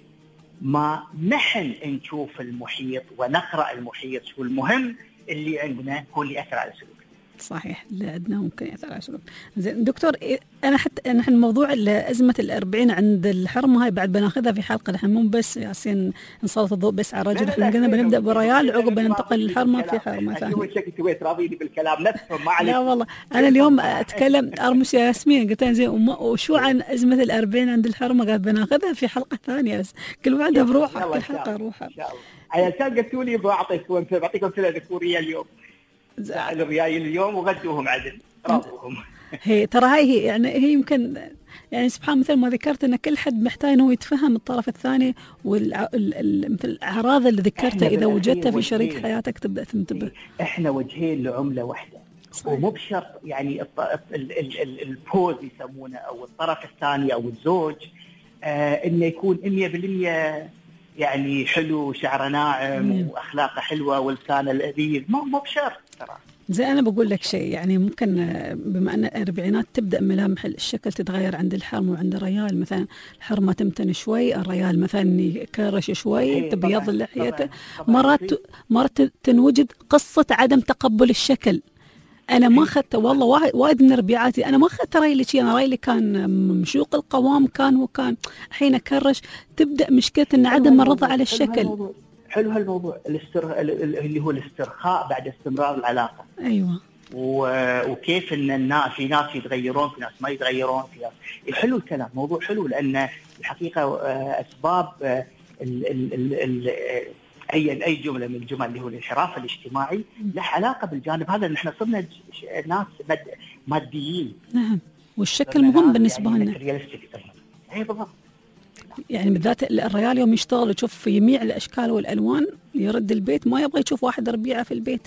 بما نحن نشوف المحيط ونقرأ المحيط. شو المهم اللي عندنا هو اللي يأثر على سلوكنا. صحيح، اللي عندنا ممكن يأثر على سلوك. زين دكتور، أنا حتى نحن موضوع أزمة الأربعين عند الحرمة هاي بعد بناخذها في حلقة. نحن مو بس ياسين نسلط الضوء بس على الرجل، احنا قلنا بنبدأ بريال عقب ننتقل للحرمة في حرمة ثانية. شو شكل سويت راضيني بالكلام نفسه ما عليك. لا والله أنا اليوم أتكلم أرمس ياسمين، قلت زين وشو عن أزمة الأربعين عند الحرمة، قاعد بناخذها في حلقة ثانية بس كل واحدة بروحها في حلقة روحها. إن شاء الله. علشان قلتوا لي بعطيكم بعطيكم أمثلة ذكورية اليوم. الريايل اليوم وغدوهم عدل راضوهم. هي ترى هاي هي يعني هي يمكن يعني سبحان مثل ما ذكرت ان كل حد محتاج انه يتفهم الطرف الثاني والمثل الاعراض اللي ذكرتها اذا وجدتها في شريك حياتك تبدا تنتبه. احنا وجهين لعمله واحده. ومو بشرط يعني البوز يسمونه او الطرف الثاني او الزوج آه انه يكون مية بالمية يعني حلو شعره ناعم مم. واخلاقه حلوه ولسانه لذيذ. مو مو بشرط ترى. زي أنا بقول لك شيء، يعني ممكن بما أن الأربعينات تبدأ ملامح الشكل تتغير عند الحرم وعند الريال. مثلا الحرمة تمتن شوي، الريال مثلا يكرش شوي تبيض لحيته. مرات مرات تنوجد قصة عدم تقبل الشكل. أنا ما أخذت والله وايد من ربيعاتي أنا ما أخذت رأيي شيء، أنا رأيي كان مشوق القوام كان وكان حين كرش تبدأ مشكلة إن عدم الرضا على الشكل. حلو هالموضوع الاستر... اللي هو الاسترخاء بعد استمرار العلاقة. أيوة. و... وكيف إن الناس في ناس يتغيرون في ناس ما يتغيرون في ناس. حلو الكلام، موضوع حلو، لأن الحقيقة أسباب ال... ال... ال... ال... أي أي جملة من الجمل اللي هو الانحراف الاجتماعي له علاقة بالجانب هذا. نحن صرنا ناس مد... ماديين. نعم. والشكل مهم بالنسبة لنا. يعني أي بالضبط. يعني بالذات الريال يوم يشتغل يشوف في جميع الأشكال والألوان، يرد البيت ما يبغى يشوف واحد ربيعة في البيت.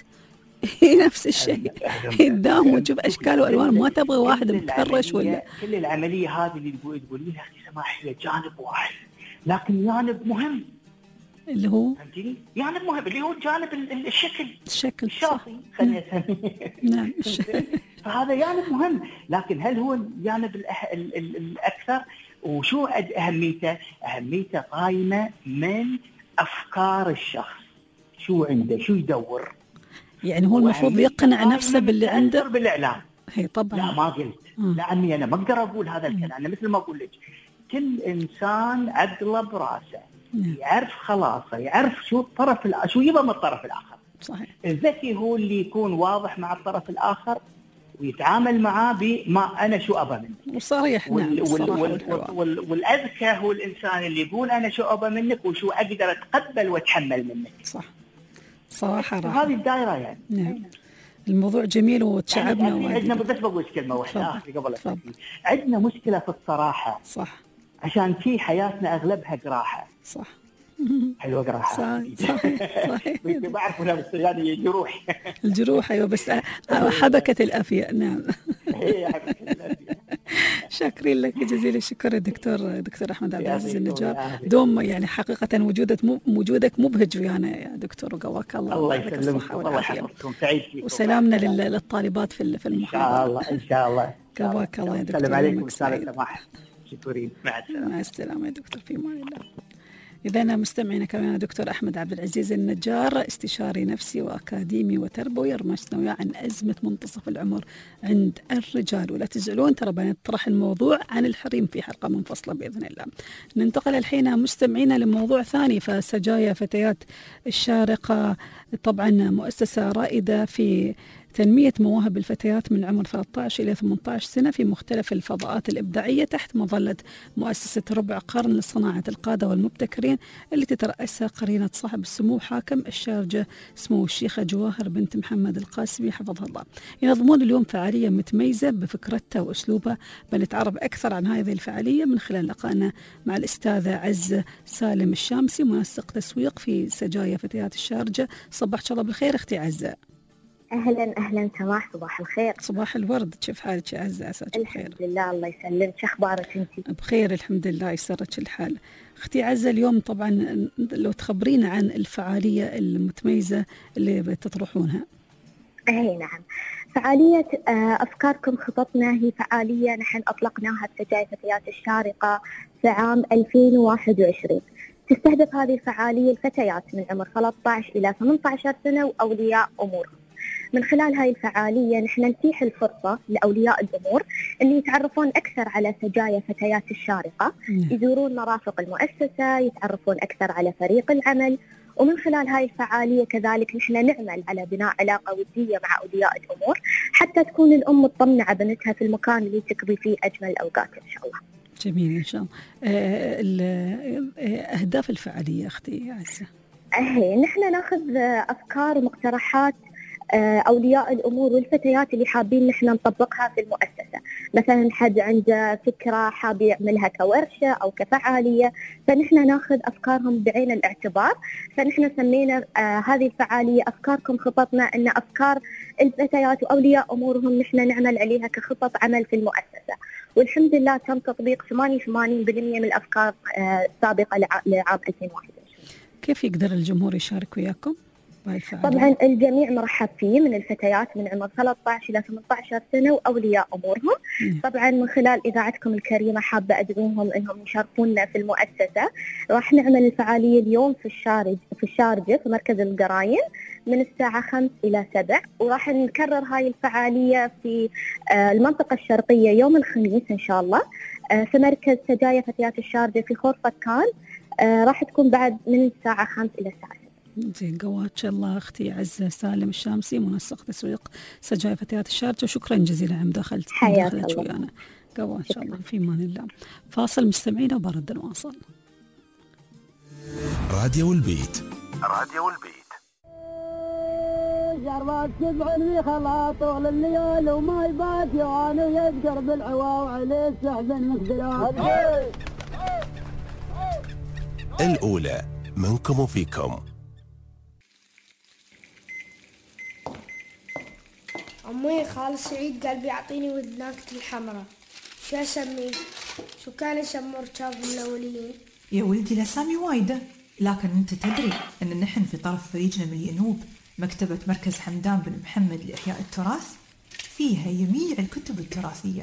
نفس الشيء يداوم وتشوف أشكال وألوان، ما تبغى واحد مكرش ولا. كل العملية هذه اللي تقول تقولينها أختي سماح هي جانب واحد لكن جانب مهم اللي هو فهمتني؟ جانب مهم اللي هو جانب الشكل الشكل الشخصي خلينا نسميه. نعم. فهذا جانب مهم، لكن هل هو الجانب الأكثر؟ وشو أهميته؟ أهميته قائمة من أفكار الشخص، شو عنده، شو يدور. يعني هو المفروض يقنع نفسه باللي عنده. بالإعلام. هي طبعا. لا ما قلت. آه. لا عمي أنا ما أقدر أقول هذا الكلام. أنا مثل ما أقول لك كل إنسان عقله براسه. مم. يعرف خلاصه، يعرف شو الطرف شو يبغى من الطرف الآخر. صحيح. الذكي هو اللي يكون واضح مع الطرف الآخر ويتعامل معاه بما أنا شو أبى منك. وصريح. وال نعم. وال وال وال والأذكى هو الإنسان اللي يقول أنا شو أبى منك وشو أقدر أتقبل وأتحمل منك. صح. صراحة. هذه الدائرة يعني. نعم. الموضوع جميل وتشعبنا. يعني عندنا بس بقول كلمة واحدة آخر قبل أن عندنا مشكلة في الصراحة. صح. عشان في حياتنا أغلبها قراحة. صح. حلوة قراحة. صحيح صحيح. كنت بعرف ولا بس يعني جروح. الجروح أيوة بس حبكة الأفياء. نعم. شاكرين لك جزيل الشكر الدكتور دكتور أحمد عبد العزيز النجار. دوم يعني حقيقة وجودك وجودك مبهج ويانا يا دكتور وقواك الله. الله يسلمك الله يحفظكم. سعيد فيكم. وسلامنا للطالبات في في المحاضرة. إن شاء الله إن شاء الله. قواك الله يا دكتور. سلام عليكم أستاذ سماح. شكرين. مع السلامة. مع السلامة يا دكتور في أمان الله. إذا مستمعينا كمان دكتور أحمد عبد العزيز النجار استشاري نفسي وأكاديمي وتربوي رمشنا وياه عن أزمة منتصف العمر عند الرجال. ولا تزعلون ترى بنطرح الموضوع عن الحريم في حلقة منفصلة بإذن الله. ننتقل الحين مستمعينا لموضوع ثاني. فسجايا فتيات الشارقة طبعا مؤسسة رائدة في تنمية مواهب الفتيات من عمر ثلاثة عشر إلى ثمانية عشر سنة في مختلف الفضاءات الإبداعية تحت مظلة مؤسسة ربع قرن لصناعة القادة والمبتكرين اللي تترأسها قرينة صاحب السمو حاكم الشارجة سمو الشيخة جواهر بنت محمد القاسمي حفظها الله. ينظمون اليوم فعالية متميزة بفكرتها وأسلوبها. بنتعرف أكثر عن هذه الفعالية من خلال لقائنا مع الأستاذة عزة سالم الشامسي منسق تسويق في سجايا فتيات الشارجة. صباحك الله بالخير أختي عزة. أهلا أهلا سماح. صباح الخير. صباح الورد. كيف حالك يا عزة؟ عساك بخير. الحمد لله الله يسلمك. شو أخبارك أنتي؟ بخير الحمد لله يسرك الحال. أختي عزة اليوم طبعا لو تخبرينا عن الفعالية المتميزة اللي بتطرحونها. أي نعم. فعالية أفكاركم خططنا هي فعالية نحن أطلقناها بسجايا فتيات الشارقة في عام ألفين وواحد وعشرين. تستهدف هذه الفعالية الفتيات من عمر ثلاثة عشر إلى ثمانية عشر سنة وأولياء أمورهم. من خلال هاي الفعالية نحن نتيح الفرصة لأولياء الأمور أن يتعرفون أكثر على سجايا فتيات الشارقة، يزورون مرافق المؤسسة، يتعرفون أكثر على فريق العمل. ومن خلال هاي الفعالية كذلك نحن نعمل على بناء علاقة ودية مع أولياء الأمور حتى تكون الأم مطمنة على بنتها في المكان اللي تقضي فيه أجمل الأوقات إن شاء الله. جميل إن شاء الله. أهداف الفعالية أختي عزة؟ أهي نحن ناخذ أفكار ومقترحات أولياء الأمور والفتيات اللي حابين نحن نطبقها في المؤسسة. مثلا حد عنده فكرة حاب يعملها كورشة أو كفعالية، فنحن ناخذ أفكارهم بعين الاعتبار. فنحن سمينا آه هذه الفعالية أفكاركم خططنا، أن أفكار الفتيات وأولياء أمورهم نحن نعمل عليها كخطط عمل في المؤسسة. والحمد لله تم تطبيق ثمانية وثمانين بالمئة من الأفكار آه السابقة لعام ألفين وواحد وعشرين. كيف يقدر الجمهور يشارك وياكم؟ طبعا الجميع مرحب فيه من الفتيات من عمر ثلاثة عشر إلى ثمانية عشر سنة وأولياء أمورهم. طبعا من خلال إذاعتكم الكريمة حابة أدعوهم أنهم يشاركونا في المؤسسة. راح نعمل الفعالية اليوم في الشارج في الشارجة في مركز القراين من الساعة خمسة إلى سبعة، وراح نكرر هاي الفعالية في المنطقة الشرقية يوم الخميس إن شاء الله في مركز سجايا فتيات الشارجة في خورفكان. راح تكون بعد من الساعة خمسة إلى الساعة. زين قواتش الله أختي عزة سالم الشامسي منسق تسويق سجايا فتيات الشارجة. وشكرا جزيلا عم دخلت حياك الله ويانا. قواتش الله في امان الله. فاصل مستمعينا وبرد نواصل. راديو البيت. راديو البيت. شربات سبع في خلاط طول الليل وما يبات يوان ويذكر بالعوا وعليه سحب المقدرات. الأولى منكم وفيكم. عمي خالد سعيد قال بيعطيني وذناكة الحمراء، شو اسميه؟ شو كان يسموه ركاب الاوليين؟ يا ولدي الاسامي وايده، لكن انت تدري ان نحن في طرف فريجنا من الينوب مكتبة مركز حمدان بن محمد لإحياء التراث فيها جميع الكتب التراثية.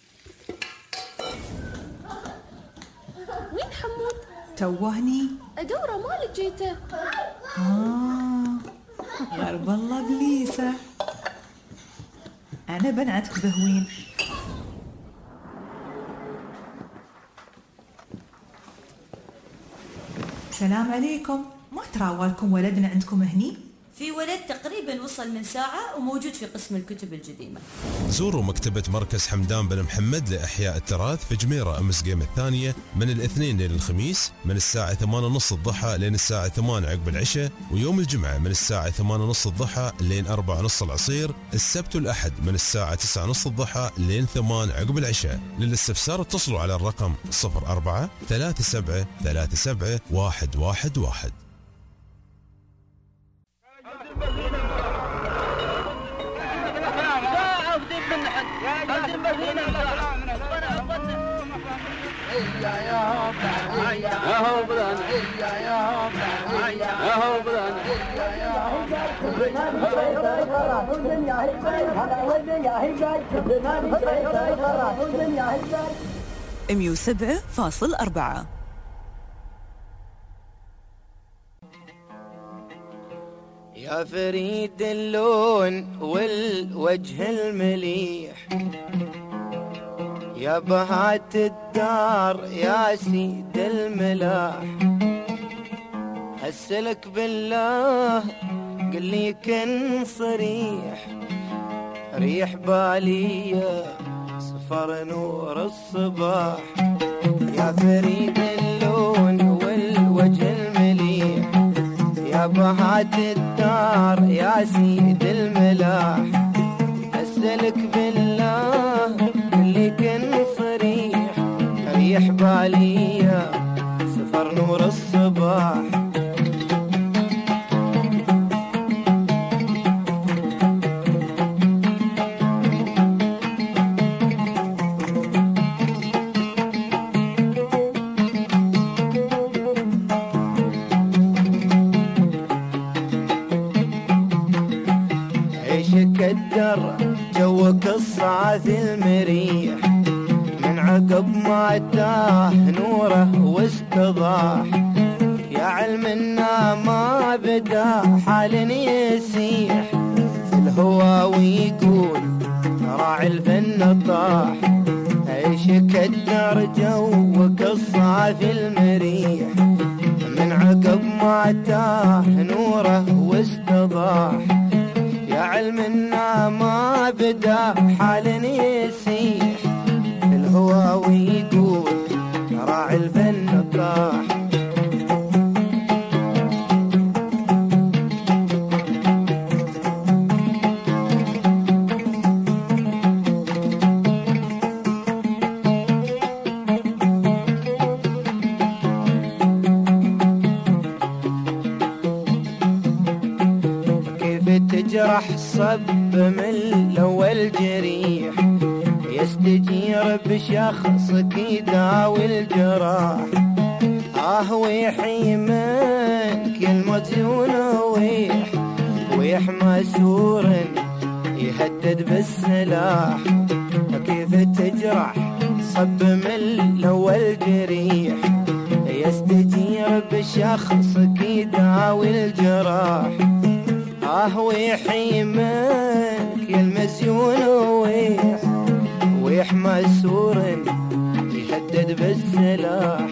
وين حمود؟ توهني ادوره ما لقيته. آه غرب الله بليسة، أنا بنعتك بهوين. السلام عليكم، ما تراوالكم ولدنا عندكم هني؟ في ولد تقريبا وصل من ساعة وموجود في قسم الكتب القديمة. زوروا مكتبة مركز حمدان بن محمد لإحياء التراث في جميرة أمس قيم الثانية من الاثنين لين الخميس من الساعة ثمانية ونص الضحى لين الساعة ثمانية عقب العشاء، ويوم الجمعة من الساعة ثمانية ونص الضحى لين أربعة ونص العصير، السبت والأحد من الساعة تسعة ونص الضحى لين ثمانية عقب العشاء. للاستفسار اتصلوا على الرقم صفر أربعة ثلاثة سبعة ثلاثة سبعة واحد واحد واحد. مية وسبعة فاصل أربعة. يا فريد اللون والوجه المليح، يا بهات الدار يا سيد الملاح، هسلك بالله قل لي كن صريح، ريح بالية صفر نور الصباح. يا فريد اللون والوجه المليح، يا بهات الدار يا سيد الملاح، أسألك بالله اللي كن صريح، ريح بالية صفر نور الصباح. كدر جوك الصعاث المريح، من عقب ما تاه نوره واستضاح، يا علمنا ما بدا حال يسيح، في الهوى ويقول راعي الفن طاح. ايش كدر جوك الصعاث المريح، من عقب ما تاه نوره واستضاح، يا علمنا ما بدا حال يسيح، الهوى ويقول راعي الفن طاح. تجرح صب من الأول جريح، يستجير بشخصك يداوي الجراح، آه ويحي من كل مجنون ويح، ويح مسور يهدد بالسلاح. كيف تجرح صب من الأول جريح، يستجير بشخصك يداوي الجراح، آه ويحي منك يا المسيون ويح، ويح مسور يهدد بالسلاح.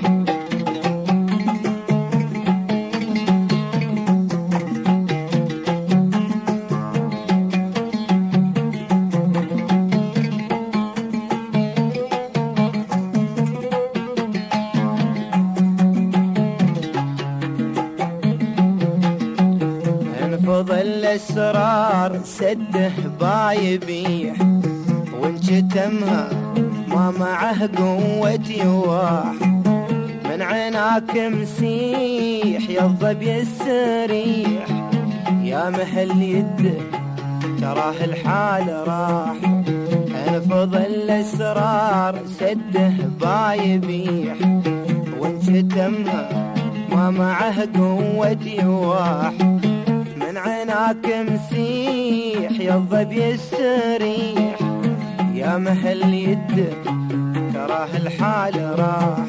الأسرار سده بايبيح، وانشتمها ما معه قوة يواح، من عيناك مسيح يا الظبي السريح، يا مهل يده تراه الحال راح. انفض الأسرار سده بايبيح، وانشتمها ما معه قوة يواح، من عيناك مسيح يا الظبي السريح، يا مهل يده تراه الحال راح.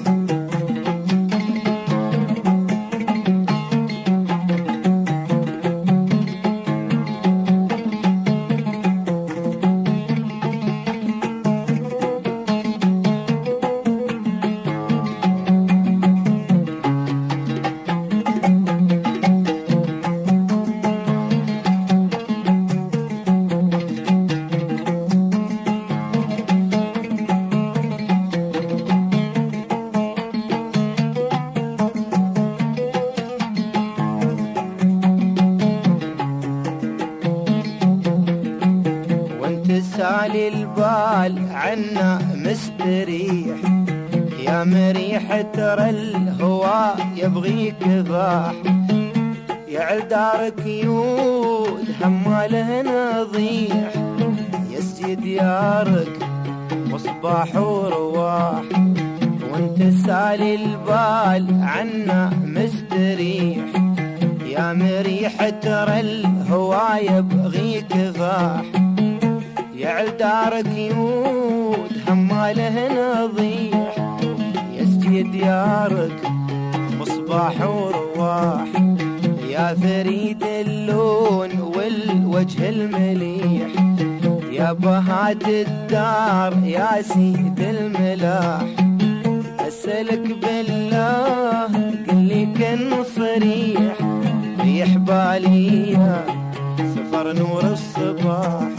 سالي البال عنا مستريح، يا مريح ترى الهوى يبغيك ضاح، يعل دارك يود هماله نضيح، يسجي ديارك مصباح ورواح، وانت سالي البال عنا مستريح، يا مريح ترى الهوى يبغيك ضاح، يعل دارك يود هماله نضيح، يسجي ديارك مصباح ورواح، يا فريد اللون والوجه المليح، يا بهات الدار يا سيد الملاح، أسألك بالله قلي كن صريح، ريح بالي سفر نور الصباح.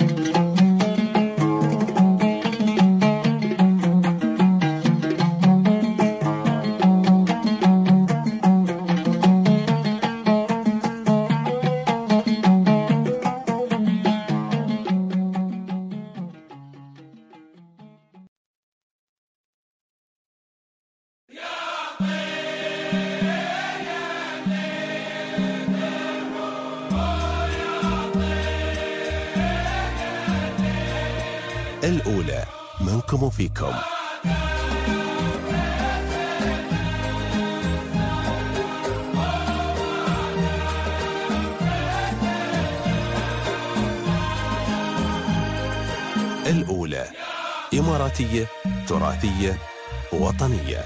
الأولى منكم وفيكم. الأولى إماراتية تراثية وطنية.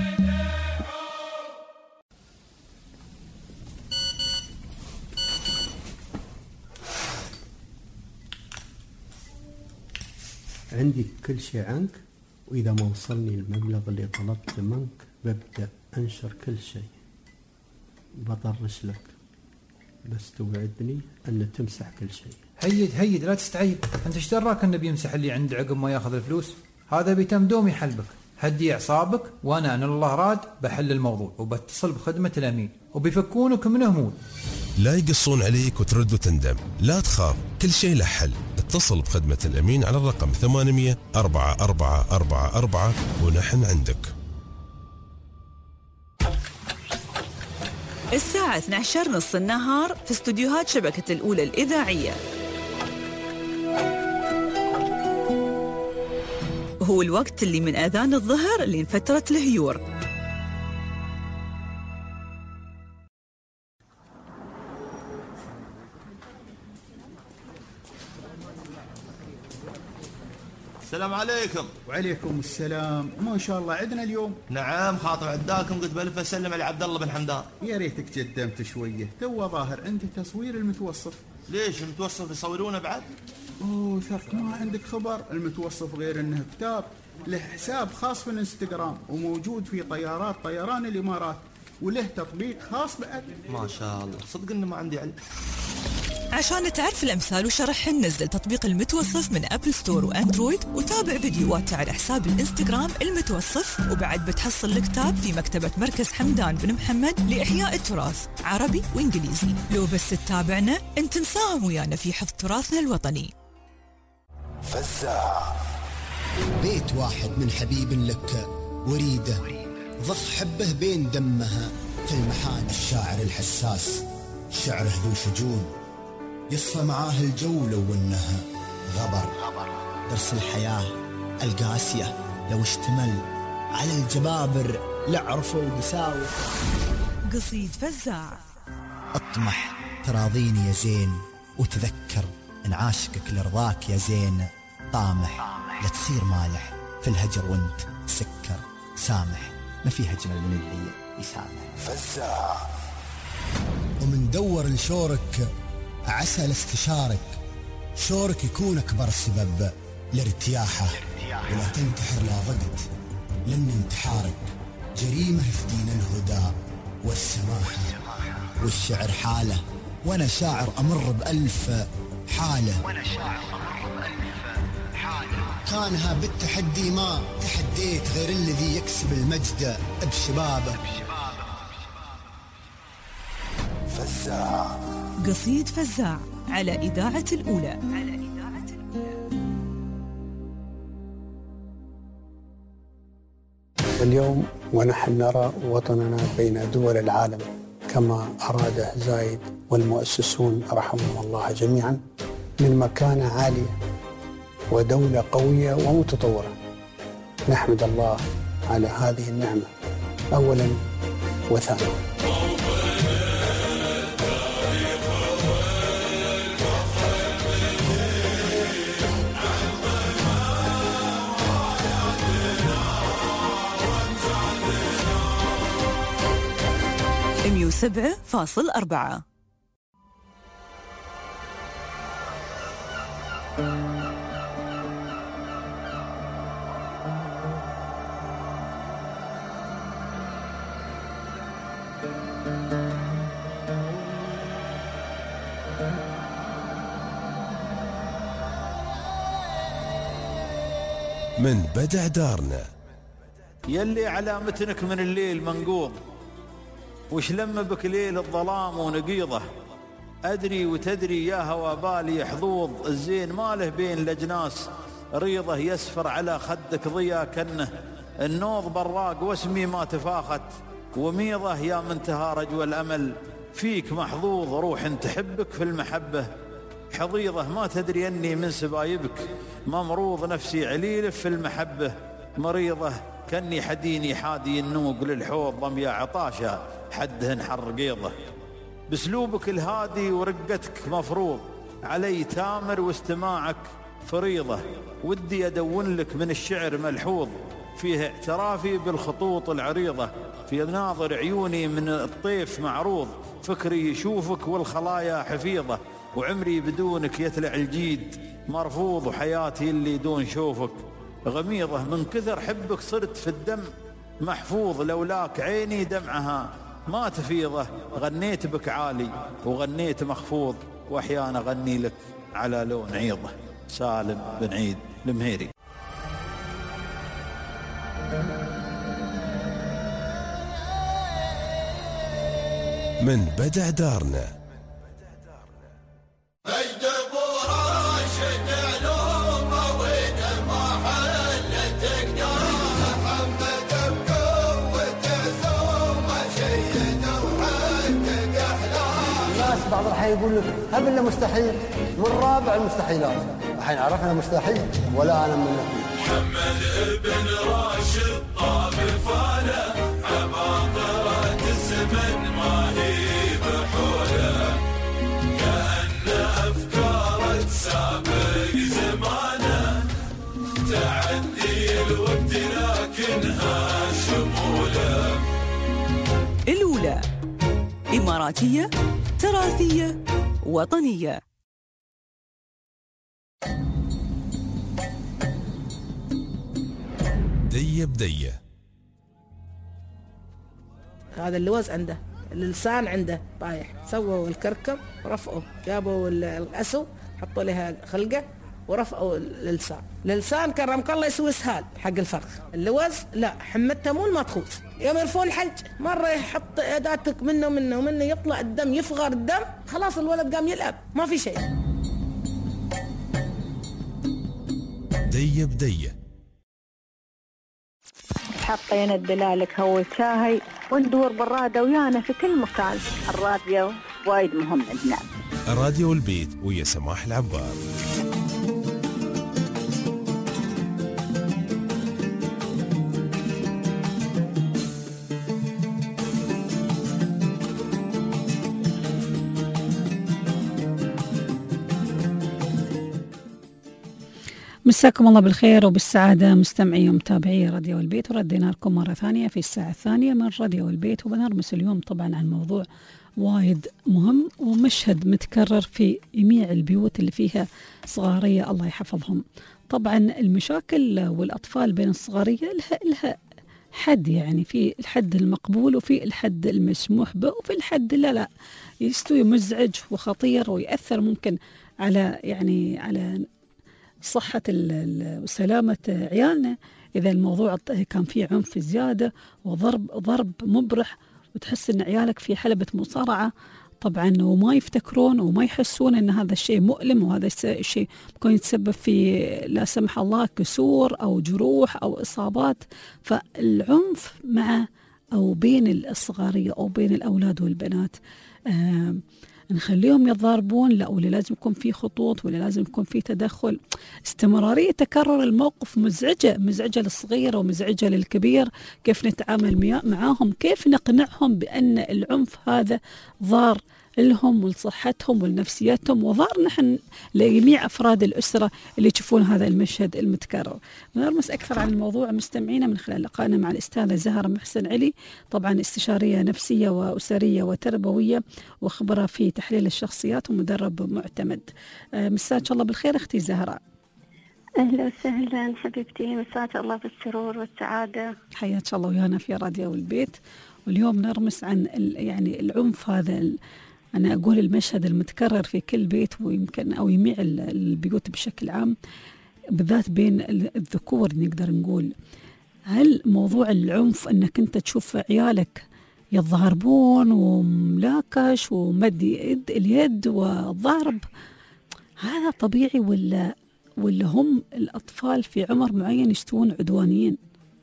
عندي كل شيء عنك، وإذا ما وصلني المبلغ اللي طلبته منك ببدأ أنشر كل شيء، بطرش لك، بس توعدني أن تمسح كل شيء. هيد هيد لا تستعيب، أنت ايش دراك أنه بيمسح اللي عند عقب ما ياخذ الفلوس؟ هذا بيتم دوم يحلبك. هدي أعصابك، وأنا أن الله راد بحل الموضوع، وبتصل بخدمة الأمين وبيفكونك من همول. لا يقصون عليك وترد وتندم، لا تخاف، كل شيء له حل. اتصل بخدمة الأمين على الرقم ثمانمية أربعة أربعة أربعة أربعة ونحن عندك. الساعة اثني عشر نص النهار في استوديوهات شبكة الأولى الإذاعية. هو الوقت اللي من أذان الظهر لين فترة الهيور. السلام عليكم. وعليكم السلام. ما شاء الله عندنا اليوم. نعم، خاطر عداكم قلت بلف اسلم على عبد الله بن حمدان. يا ريتك قدمت شويه، تو ظاهر عندي تصوير المتوصف. ليش المتوصف يصورونه بعد؟ اوه ثق، ما عندك خبر؟ المتوصف غير انه كتاب له حساب خاص في الانستغرام، وموجود في طيارات طيران الامارات، وله تطبيق خاص بعد. ما شاء الله، صدق انه ما عندي علم. عشان تعرف الأمثال وشرحهن نزل تطبيق المتوصف من أبل ستور وأندرويد، وتابع فيديوهاته على حساب الإنستغرام المتوصف، وبعد بتحصل الكتاب في مكتبة مركز حمدان بن محمد لإحياء التراث عربي وإنجليزي. لو بس تتابعنا انت نساهم ويانا في حفظ تراثنا الوطني. فزاع بيت واحد من حبيب لك وريده، ضخ حبه بين دمها، في المحان الشاعر الحساس، شعره ذو شجون، يصفى معاه الجو لو انها غبر، درس الحياة القاسية لو اشتمل على الجبابر لعرفوا يساوي. قصيد فزاع. اطمح تراضيني يا زين، وتذكر ان عاشقك لرضاك يا زين، طامح لا تصير مالح في الهجر وانت سكر، سامح ما في اجمل من اللي يسامح. فزاع ومن دور لشورك عسى لاستشارك، شورك يكون أكبر سبب لارتياحه، ولا تنتحر لا ضغط لأن انتحارك جريمة في دين الهدى والسماحة. والشعر حالة وأنا شاعر أمر بألف حالة، كانها بالتحدي ما تحديت غير الذي يكسب المجد بشبابه. فزاع. قصيد فزاع على إذاعة الأولى. على إذاعة الأولى. اليوم ونحن نرى وطننا بين دول العالم كما أراده زايد والمؤسسون رحمهم الله جميعا من مكانة عالية ودولة قوية ومتطورة. نحمد الله على هذه النعمة أولا وثانيا. مية وسبعة فاصل أربعة. من بدع دارنا يلي على متنك من الليل منقوض، وش لم بك ليل الظلام ونقيضه، أدري وتدري يا هوى بالي حظوظ، الزين ماله بين الأجناس ريضه، يسفر على خدك ضيا كنه النوض براق، واسمي ما تفاخت وميضه، يا منتهى رجوى الأمل فيك محظوظ، روح تحبك في المحبة حضيضه، ما تدري أني من سبايبك ممروض، نفسي عليل في المحبة مريضة، كني حديني حادي النوق للحوض، ضميا عطاشة حدهن حر قيضة، بسلوبك الهادي ورقتك مفروض علي تامر، واستماعك فريضة، ودي أدون لك من الشعر ملحوظ، فيه اعترافي بالخطوط العريضة، في ناظر عيوني من الطيف معروض، فكري يشوفك والخلايا حفيظة، وعمري بدونك يتلع الجيد مرفوض، وحياتي اللي دون شوفك غميضة، من كثر حبك صرت في الدم محفوظ، لولاك عيني دمعها ما تفيضه، غنيت بك عالي وغنيت مخفوض، وأحيانا غني لك على لون عيضة. سالم بن عيد المهيري. من بدع دارنا بعض الحين يقول لك هب إلا مستحيل من رابع المستحيلات، الحين عرفنا مستحيل ولا أنا من نفسي. محمد ابن راشد طاب فاله، عباقرة الزمن ما هي بحوله، كأن أفكاره تسابق زمانه، تعدي الوقت لكنها شموله. الأولى إماراتية تراثية وطنية. دية بدية. هذا اللوز عنده، اللسان عنده طايح، سووا الكركم ورفعوا، جابوا الأسو حطوا لها خلقة ورفعوا اللسان. اللسان كرمك الله يسوي اسهال حق الفرخ. اللوز لا، حمتها مو المطخوص، يوم يرفون الحج مرة يحط يداتك منه ومنه ومنه، يطلع الدم يفغر الدم، خلاص الولد قام يلعب ما في شيء. دية بدية. حطينا الدلالك هو شاهي وندور بالرادة ويانا في كل مكان. الراديو وايد مهم عندنا. راديو البيت ويا سماح العبار. مساكم الله بالخير وبالسعادة مستمعي ومتابعي راديو البيت، وردينا لكم مرة ثانية في الساعة الثانية من راديو البيت، وبنرمس اليوم طبعا عن موضوع وايد مهم ومشهد متكرر في جميع البيوت اللي فيها صغارية الله يحفظهم. طبعا المشاكل والأطفال بين الصغارية لها, لها حد، يعني في الحد المقبول وفي الحد المسموح به وفي الحد لا لا يستوي مزعج وخطير ويأثر ممكن على يعني على صحة وسلامة عيالنا إذا الموضوع كان فيه عنف زيادة وضرب ضرب مبرح، وتحس إن عيالك في حلبة مصارعة. طبعا وما يفتكرون وما يحسون أن هذا الشيء مؤلم، وهذا الشيء ممكن يتسبب في لا سمح الله كسور أو جروح أو إصابات. فالعنف مع أو بين الصغارية أو بين الأولاد والبنات آه نخليهم يتضاربون، لا، ولا لازم يكون في خطوط، ولا لازم يكون في تدخل. استمرارية تكرر الموقف مزعجة، مزعجة للصغير ومزعجة للكبير. كيف نتعامل معاهم؟ كيف نقنعهم بأن العنف هذا ضار لهم ولصحتهم ولنفسيتهم، وضار نحن لجميع أفراد الأسرة اللي يشوفون هذا المشهد المتكرر. نرمس أكثر عن الموضوع مستمعينا من خلال لقائنا مع الأستاذة زهرة محسن علي، طبعا استشارية نفسية وأسرية وتربوية وخبرة في تحليل الشخصيات ومدرب معتمد. مساك الله بالخير أختي زهرة. أهلا وسهلا حبيبتي، مساك الله بالسرور والسعادة. حياك الله ويانا في راديو البيت. واليوم نرمس عن يعني العنف هذا، أنا أقول المشهد المتكرر في كل بيت ويمكن أو يميع البيوت بشكل عام، بالذات بين الذكور. نقدر نقول هل موضوع العنف أنك أنت تشوف عيالك يتضاربون وملاكش ومد يد اليد والضرب، هذا طبيعي ولا ولا هم الأطفال في عمر معين يستوون عدوانيين؟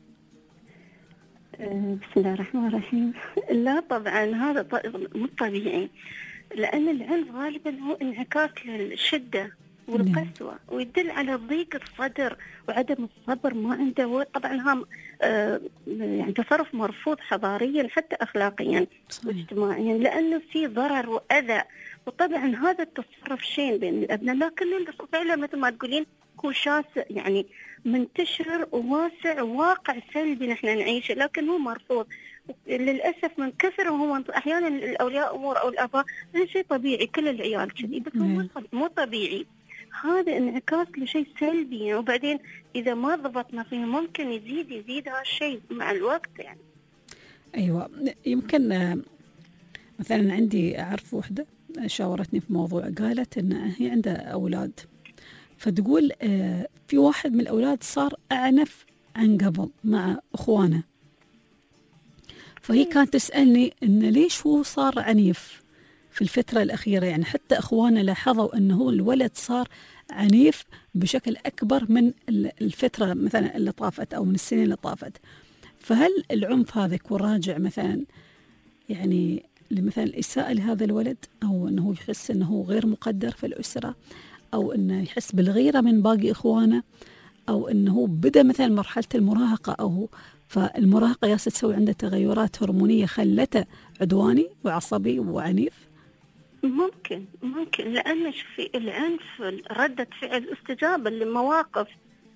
بسم الله الرحمن الرحيم. لا طبعا هذا مو طبيعي، لأن العنف غالبا هو انعكاس للشدة والقسوة، ويدل على ضيق الصدر وعدم الصبر ما عنده. طبعا هم آه يعني تصرف مرفوض حضاريا حتى أخلاقيا واجتماعيا، لأنه في ضرر وأذى. وطبعا هذا التصرف شين بين الأبناء، لكن فعلا مثل ما تقولين هو شاسع، يعني منتشر وواسع وواقع سلبي نحن نعيشه، لكن هو مرفوض للأسف من كثر. وهو أحيانا الأولياء أمور أو الآباء هذا شيء طبيعي، كل العيال كذي، بس هو مو طبيعي، هذا انعكاس لشيء سلبي. وبعدين إذا ما ضبطنا فيه ممكن يزيد يزيد هذا الشيء مع الوقت يعني. أيوة، يمكن مثلا عندي أعرف وحدة شاورتني في موضوع، قالت إن هي عندها أولاد، فتقول في واحد من الأولاد صار أعنف عن قبل مع أخوانه، فهي كانت تسألني إن ليش هو صار عنيف في الفترة الأخيرة. يعني حتى أخوانه لاحظوا أنه الولد صار عنيف بشكل أكبر من الفترة مثلا اللي طافت أو من السنين اللي طافت. فهل العنف هذا يكون راجع مثلا يعني لمثلا الإساءة لهذا الولد، أو أنه يحس أنه غير مقدر في الأسرة، أو أنه يحس بالغيرة من باقي إخوانه، أو أنه بدأ مثلا مرحلة المراهقة، أو فالمراهقة ياسة تسوي عنده تغيرات هرمونية خلته عدواني وعصبي وعنيف؟ ممكن ممكن لأن في العنف ردة فعل استجابة لمواقف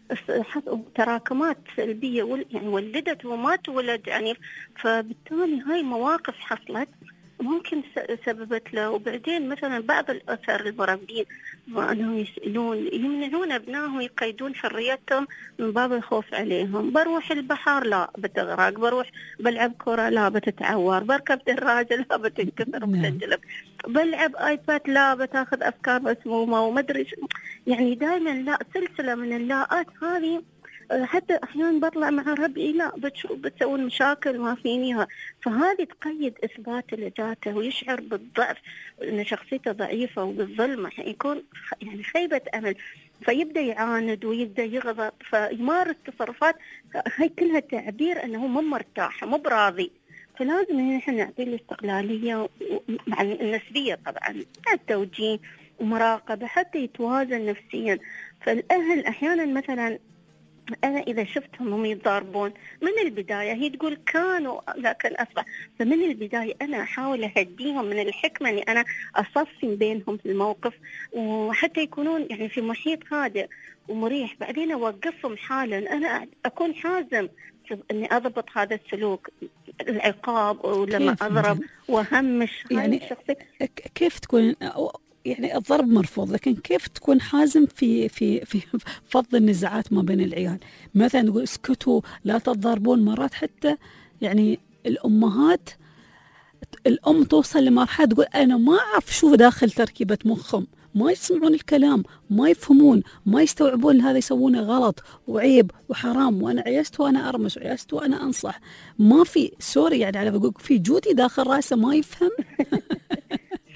تراكمات سلبية يعني ولدت وما تولد عنيف، فبالتالي هاي مواقف حصلت ممكن سببت له. وبعدين مثلا بعض الأسر المربين أنهم يسألون يمنعون أبنائهم يقيدون حريتهم من باب الخوف عليهم. بروح البحر لا بتغرق، بروح بلعب كرة لا بتتعور، بركب دراجة لا بتنكسر وبتنجلب، بلعب آيباد لا بتاخذ أفكار مسمومة ومدري. يعني دائما لا، سلسلة من اللاءات هذه. حتى أحيانا بطلع مع ربعي لا بتسوون مشاكل ما فينيها، فهذه تقيد إثبات لذاته ويشعر بالضعف أن شخصيته ضعيفة وبالظلم، يكون يعني خيبة أمل، فيبدأ يعاند ويبدأ يغضب، فيمارس تصرفات هاي كلها تعبير أنه مو مرتاح مو براضي. فلازم نحن نعطي الاستقلالية مع النسبية طبعا، التوجيه ومراقبة حتى يتوازن نفسيا. فالأهل أحيانا مثلا أنا إذا شفتهم هم يتضاربون من البداية، هي تقول كانوا لكن أصبح، فمن البداية أنا أحاول أهديهم من الحكمة أني أنا أصفي بينهم في الموقف، وحتى يكونون يعني في محيط هادئ ومريح. بعدين أوقفهم حالا، أنا أكون حازم أني أضبط هذا السلوك، العقاب ولما أضرب وهمش يعني كيف تكون يعني الضرب مرفوض، لكن كيف تكون حازم في في في فض النزاعات ما بين العيال؟ مثلا نقول اسكتوا لا تضربون. مرات حتى يعني الأمهات الأم توصل لمرحلة تقول أنا ما أعرف شو داخل تركيبة مخهم، ما يسمعون الكلام، ما يفهمون، ما يستوعبون هذا يسوونه غلط وعيب وحرام، وأنا عيست وأنا أرمس وعيست وأنا أنصح. ما في سوري يعني على بقول في جودي داخل رأسه ما يفهم.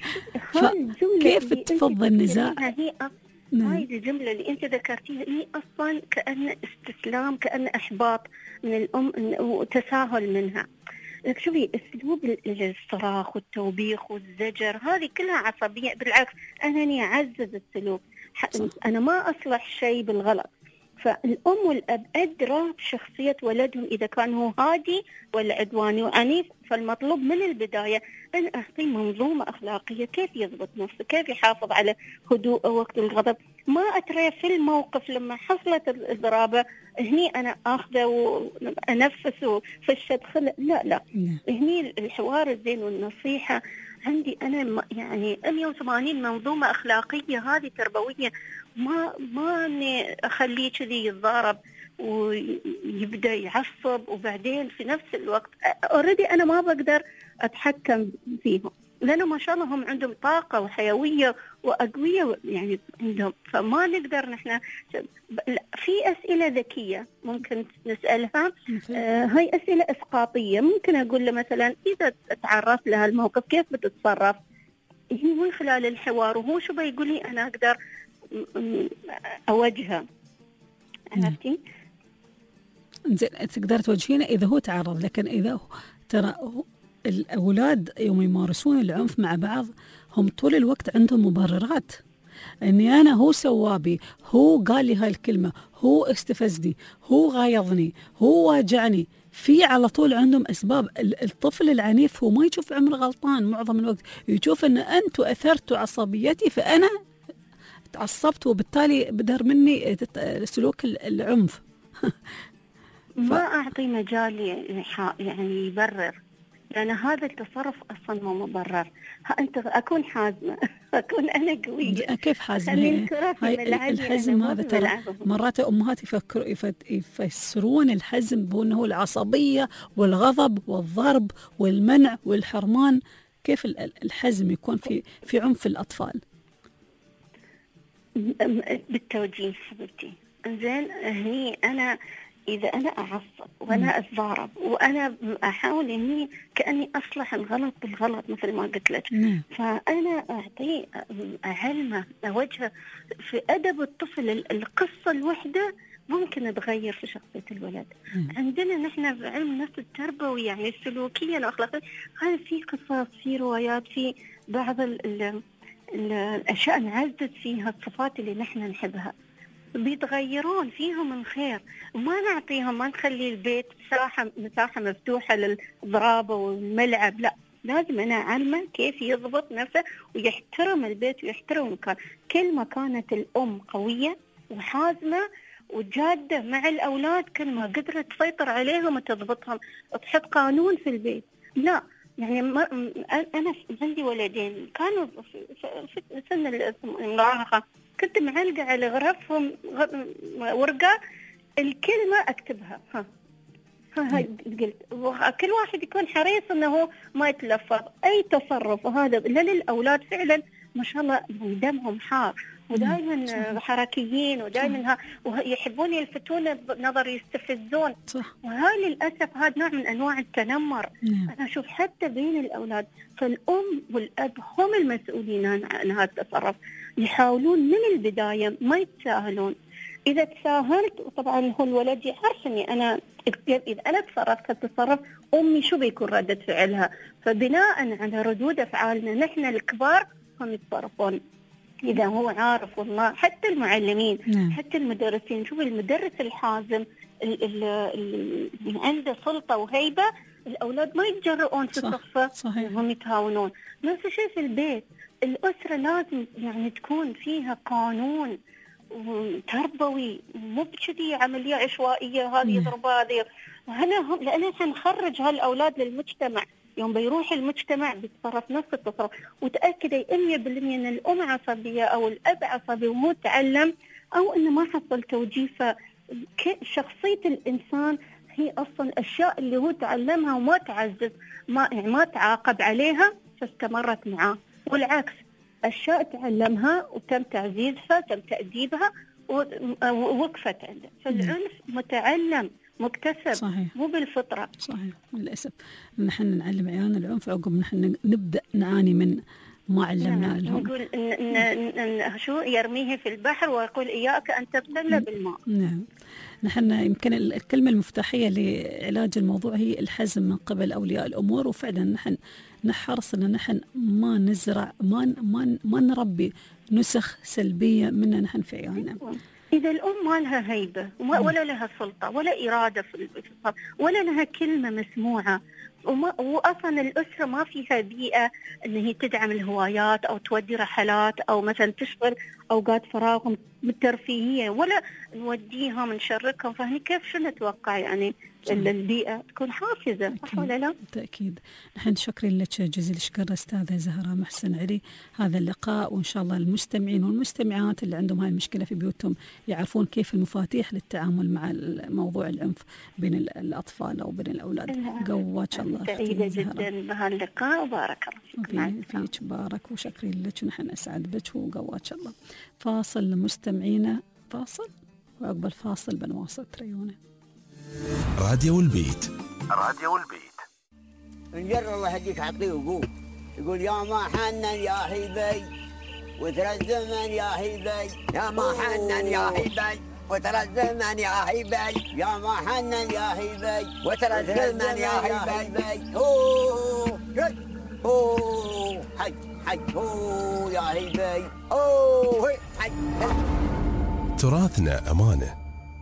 كيف تفض النزاع؟ هي هاي الجملة اللي أنت ذكرتيها هي أصلا كأن استسلام، كأن إحباط من الأم وتساهل منها. لك شوفي أسلوب الصراخ والتوبيخ والزجر هذه كلها عصبية، بالعكس أنا أني أعزز السلوك، أنا ما أصلح شيء بالغلط. فالأم والأب أدرى بشخصية ولدهم إذا كان هو هادي ولا عدواني وعنيف. فالمطلوب من البداية أن أعطيه منظومة أخلاقية، كيف يضبط نفسه، كيف يحافظ على هدوءه وقت الغضب. ما أترى في الموقف لما حصلت الضرابة هني أنا أخذه وأنفسه في الشدخل، لا لا هني الحوار الزين والنصيحة عندي أنا يعني مية وثمانين منظومة أخلاقية هذه تربوية. ما ما إني أخليه كذي يتضارب ويبدأ يعصب وبعدين في نفس الوقت أوريدي أنا ما بقدر أتحكم فيهم، لأنه ما شاء الله هم عندهم طاقة وحيوية وأقوية يعني عندهم. فما نقدر نحن في أسئلة ذكية ممكن نسألها. آه هاي أسئلة إسقاطية. ممكن أقول له مثلا إذا تعرضت لها الموقف كيف بتتصرف؟ هي من خلال الحوار وهو شو بيقول لي أنا أقدر أوجهه. عرفتي؟ زين تقدر توجهينه إذا هو تعرض، لكن إذا ترى الأولاد يوم يمارسون العنف مع بعض هم طول الوقت عندهم مبررات، أني أنا هو سوابي، هو قال لي هاي الكلمة، هو استفزني، هو غايظني، هو واجعني. في على طول عندهم أسباب. الطفل العنيف هو ما يشوف عمره غلطان، معظم الوقت يشوف أن أنتوا أثرتوا عصبيتي فأنا تعصبت وبالتالي بدر مني سلوك العنف. ما أعطي مجال يعني يبرر، لأن هذا التصرف أصلا مو مبرر. أنت أكون حازمة، أكون أنا قوية. كيف حازمة؟ هاي الحزم هذا ترى مرات أمهات يفكروا يفسرون الحزم بأنه العصبية والغضب والضرب والمنع والحرمان. كيف الحزم يكون في في عنف الأطفال؟ بالتوجيه حبيبتي. زين هني أنا إذا أنا أعصب وأنا أتضارب وأنا أحاول إني كأني أصلح الغلط بالغلط مثل ما قلت لك، فأنا أعطيه أعلمه أوجهه في أدب الطفل. القصة الوحدة ممكن تغير في شخصية الولد. مم. عندنا نحن في علم النفس التربوي يعني سلوكيا وأخلاقيا هذا في قصص، في روايات، في بعض ال ال الأشياء نعزز فيها الصفات اللي نحن نحبها، بيتغيرون فيهم الخير. وما نعطيهم، ما نخلي البيت مساحة مساحة مفتوحة للضرابة والملعب، لا لازم أنا أعلمه كيف يضبط نفسه ويحترم البيت ويحترم المكان. كل ما كانت الأم قوية وحازمة وجادة مع الأولاد كل ما قدرت تسيطر عليهم وتضبطهم، تحط قانون في البيت. لا يعني ما أنا عندي ولدين كانوا في سن المراهقة، كنت معلقة على غرفهم ورقة الكلمة أكتبها. ها ها قلت كل واحد يكون حريص أنه ما يتلفظ أي تصرف. وهذا لأن الأولاد فعلا ما شاء الله دمهم حار ودائما حركيين ودائما يحبون يلفتون بنظر، يستفزون. صح. وهاي للأسف هذا نوع من أنواع التنمر. مم. أنا أشوف حتى بين الأولاد. فالأم والأب هم المسؤولين عن هذا التصرف، يحاولون من البداية ما يتساهلون. إذا تساهلت طبعا هو الولد يعرف أني أنا إذا أنا تصرفت هالتصرف أمي شو بيكون ردة فعلها. فبناء على ردود أفعالنا نحن الكبار هم يتصرفون. إذا هو عارف والله حتى المعلمين نعم. حتى المدرسين، شوف المدرس الحازم اللي عنده سلطة وهيبة الأولاد ما يتجرؤون في صفه وهم يتهاونون. نفس الشيء في البيت. الأسرة لازم يعني تكون فيها قانون تربوي، مو بكذي عملية عشوائية هذه يضرب هذه. وهنا هم لأن حنخرج هالأولاد للمجتمع، يوم بيروح المجتمع بيتصرف نفس التصرف. وتأكدي مية بالمية أن الأم عصبية أو الأب عصبي ومو تعلم أو أنه ما حصل توجيه. فشخصية الإنسان هي أصلا أشياء اللي هو تعلمها وما تعزز، ما يعني ما تعاقب عليها فاستمرت معاه، والعكس أشياء تعلمها وتم تعزيزها تم تأديبها ووقفت عنده. فالعنف متعلم مكتسب. صحيح. مو بالفطرة. صحيح. للأسف نحن نعلم عيالنا العنف عقب نحن نبدأ نعاني من ما علمنا لهم. نقول إن, إن, إن, إن شو يرميه في البحر ويقول إياك أن تبتل بالماء. نعم. نحن يمكن الكلمة المفتاحية لعلاج الموضوع هي الحزم من قبل أولياء الأمور، وفعلا نحن نحرص أن نحن ما نزرع ما ما ما نربي نسخ سلبية منا نحن في عيالنا. إذا الأم ما لها هيبة ولا لها سلطة ولا إرادة في الخطاب ولا لها كلمة مسموعة، وما وأصلا الأسرة ما فيها بيئة أن هي تدعم الهوايات أو تودي رحلات أو مثلا تشغل أوقات فراغهم بالترفيهية ولا نوديهم نشاركهم، فهني كيف شو نتوقع يعني البيئة تكون حافزة، صح ولا لا؟ بالتأكيد. نحن شكرين لك جزيل الشكر أستاذة زهرة محسن علي هذا اللقاء، وإن شاء الله المستمعين والمستمعات اللي عندهم هاي المشكلة في بيوتهم يعرفون كيف المفاتيح للتعامل مع موضوع العنف بين الأطفال أو بين الأولاد. قواتش الله. سعيدة جدا بهاللقاء وبارك الله فيك. فيك بارك وشكرين لك ونحن أسعد بك وقواتش الله. فاصل لمستمعينا، فاصل وعقب الفاصل بنواصل تريونه. راديو البيت. راديو البيت. نجر الله يهديك عطيه وقول يقول يا ما حنن يا حبي وترى الزمن يا حبي، يا ما حنن يا حبي وترى الزمن يا حبي، يا ما حنن يا حبي وترى الزمن يا حبي. اوه اوه حي حي اوه يا حبي اوه حي. تراثنا أمانة.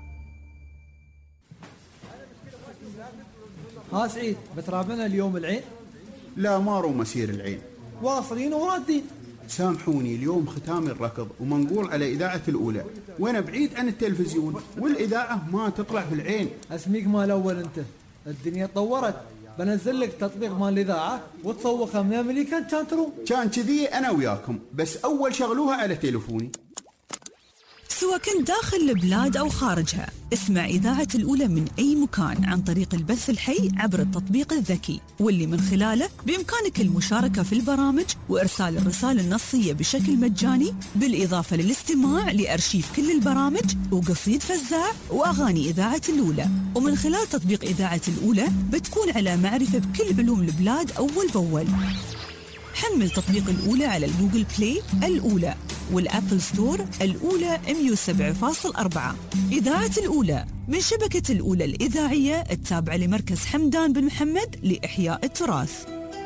ها سعيد بترابنا اليوم العين؟ لا ما رو مسير العين، واصلين ورادين. سامحوني اليوم ختام الركض ومنقول على إذاعة الأولى وأنا بعيد عن التلفزيون والإذاعة ما تطلع في العين. اسميك مال الأول أنت، الدنيا تطورت، بنزل لك تطبيق مال الإذاعة وتسوقها من أمريكا كان تروم. كان كذي أنا وياكم، بس أول شغلوها على تليفوني. سواء كنت داخل البلاد أو خارجها، اسمع إذاعة الأولى من أي مكان عن طريق البث الحي عبر التطبيق الذكي، واللي من خلاله بإمكانك المشاركة في البرامج وإرسال الرسائل النصية بشكل مجاني، بالإضافة للاستماع لأرشيف كل البرامج وقصيد فزاع وأغاني إذاعة الأولى. ومن خلال تطبيق إذاعة الأولى بتكون على معرفة بكل علوم البلاد أول بأول. حمل تطبيق الأولى على الجوجل بلاي الأولى والأبل ستور الأولى مية وسبعة فاصلة أربعة. إذاعة الأولى من شبكة الأولى الإذاعية التابعة لمركز حمدان بن محمد لإحياء التراث.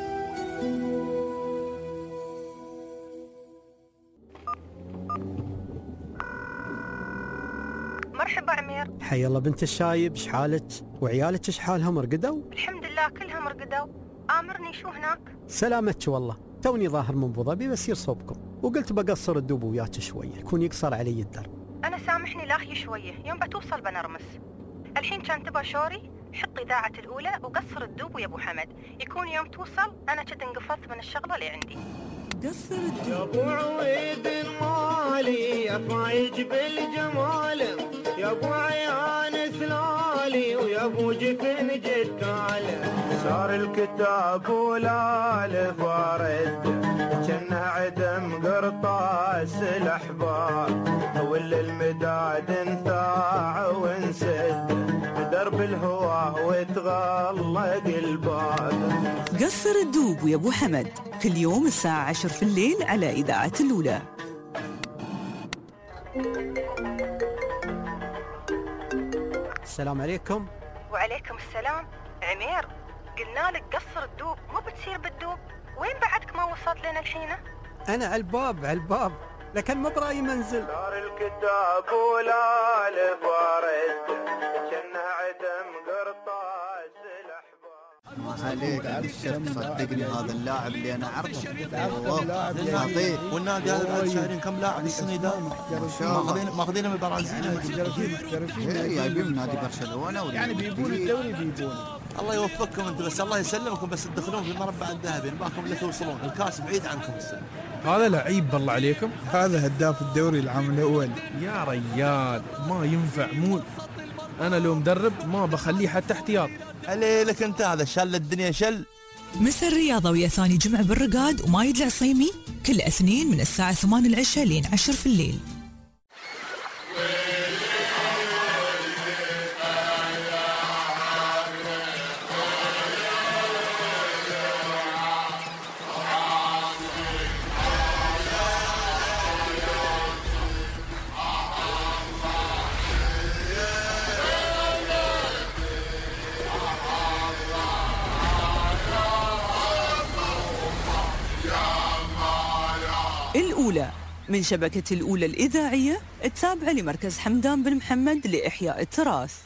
مرحبا عمير. حي الله بنت الشايب، شحالك وعيالك شحالهم رقدوا؟ الحمد لله كلهم رقدوا. آمرني شو هناك؟ سلامتك والله، توني ظاهر من ابو ظبي بس يصوبكم وقلت بقصر الدوب وياك شويه يكون يقصر علي الدرب. انا سامحني لاخي شويه، يوم بتوصل بنرمس. الحين كان تبى شوري، حط اذاعه الاولى وقصر الدوب ويا ابو حمد، يكون يوم توصل انا كنت انقفلت من الشغله اللي عندي. قصر الدوب يا ابو عويد المالي يا فايج بالجمال، يا ابو عيان سلالي ويا ابو جفن جدال. صار الكتاب ولا الفارد جنة عدم قرطاس الأحبار، ولا المداد انثاع وانسد بدرب الهوى وتغلق الباب. قصر الدوب ويا ابو حمد كل يوم الساعة عشر في الليل على إذاعة الأولى. السلام عليكم. وعليكم السلام. عمير قلنا لك قصر الدوب مو بتصير بالدوب، وين بعدك ما وصلت لنا الحينة؟ أنا على الباب على الباب لكن ما براي منزل. صار الكتاب ولا الفارد جنة عدم قرطاس الأحبار. عليك بالشرف صدقني هذا اللاعب اللي انا اعرفه والله والنادي هذا بعد شهرين كم لاعب السنه ده ماخذين ماخذين من البرازيل جايبين من نادي برشلونه يعني بيبون الدوري بيبون. الله يوفقكم انتم بس الله يسلمكم بس تدخلون في المربع الذهبي نباكم اللي توصلون الكاس بعيد عنكم السنه. هذا لعيب بالله عليكم، هذا هداف الدوري العام الاول يا ريال ما ينفع مول. انا لو مدرب ما بخليه حتى احتياط. علي لك انت هذا شل الدنيا شل. مسا الرياضة ويا ثاني جمعة بالرقاد ومايد العصيمي كل اثنين من الساعة ثمانية العشاء لين عشر في الليل. من شبكة الأولى الإذاعية التابعة لمركز حمدان بن محمد لإحياء التراث.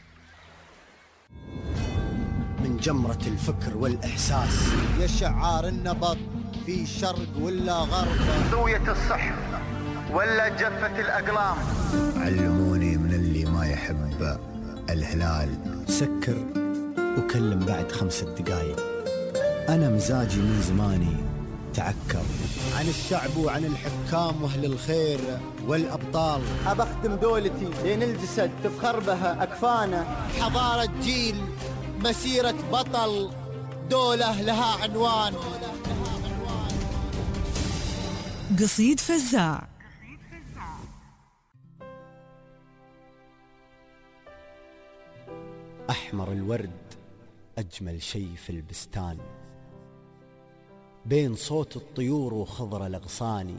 من جمرة الفكر والإحساس يا شعار النبض في شرق ولا غرب، سوية الصح ولا جفة الأقلام. علموني من اللي ما يحب الهلال سكر وكلم بعد خمسة دقايق. أنا مزاجي من زماني تعكر عن الشعب وعن الحكام وأهل الخير والأبطال. أبخدم دولتي لين الجسد تفخر بها أكفانه. حضارة جيل مسيرة بطل دولة لها عنوان. قصيد فزاع. أحمر الورد أجمل شيء في البستان، بين صوت الطيور وخضر الأغصان.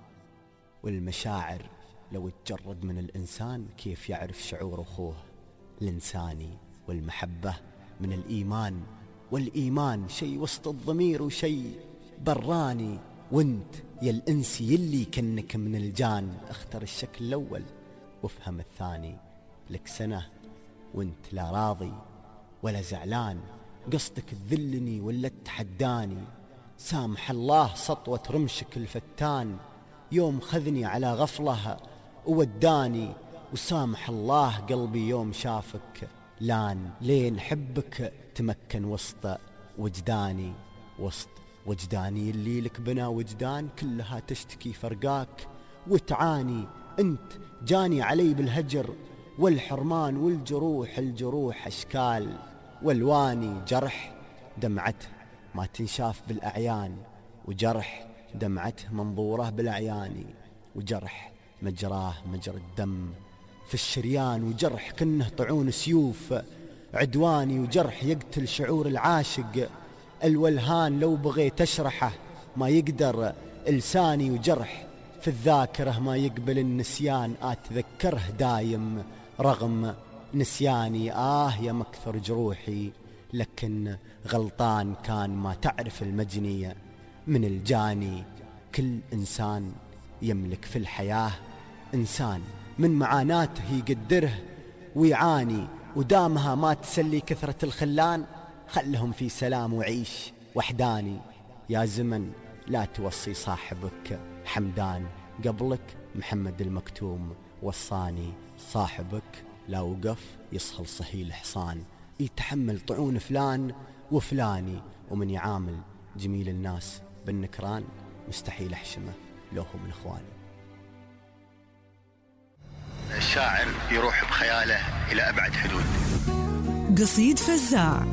والمشاعر لو تجرد من الإنسان كيف يعرف شعور أخوه الإنساني. والمحبة من الإيمان، والإيمان شيء وسط الضمير وشيء براني. وانت يا الإنسي يلي كنك من الجان، اختر الشكل الأول وافهم الثاني. لك سنة وانت لا راضي ولا زعلان، قصدك تذلني ولا تحداني. سامح الله سطوة رمشك الفتان، يوم خذني على غفلة ووداني. وسامح الله قلبي يوم شافك لان، لين حبك تمكن وسط وجداني. وسط وجداني اللي لك بنا وجدان كلها تشتكي فرقاك وتعاني. انت جاني علي بالهجر والحرمان، والجروح الجروح أشكال والواني. جرح دمعته ما تنشاف بالأعيان، وجرح دمعته منظوره بالأعيان. وجرح مجراه مجرى الدم في الشريان، وجرح كنه طعون سيوف عدواني. وجرح يقتل شعور العاشق الولهان، لو بغيت أشرحه ما يقدر لساني. وجرح في الذاكرة ما يقبل النسيان، أتذكره دايم رغم نسياني. آه يا مكثر جروحي لكن غلطان كان، ما تعرف المجنية من الجاني. كل إنسان يملك في الحياة إنسان من معاناته يقدره ويعاني. ودامها ما تسلي كثرة الخلان، خلهم في سلام وعيش وحداني. يا زمن لا توصي صاحبك حمدان، قبلك محمد المكتوم وصاني. صاحبك لا وقف يصهل صهيل حصان، يتحمل طعون فلان وفلاني. ومن يعامل جميل الناس بالنكران، مستحيل أحشمه لو هو من إخواني. الشاعر يروح بخياله إلى أبعد حدود. قصيد فزاع.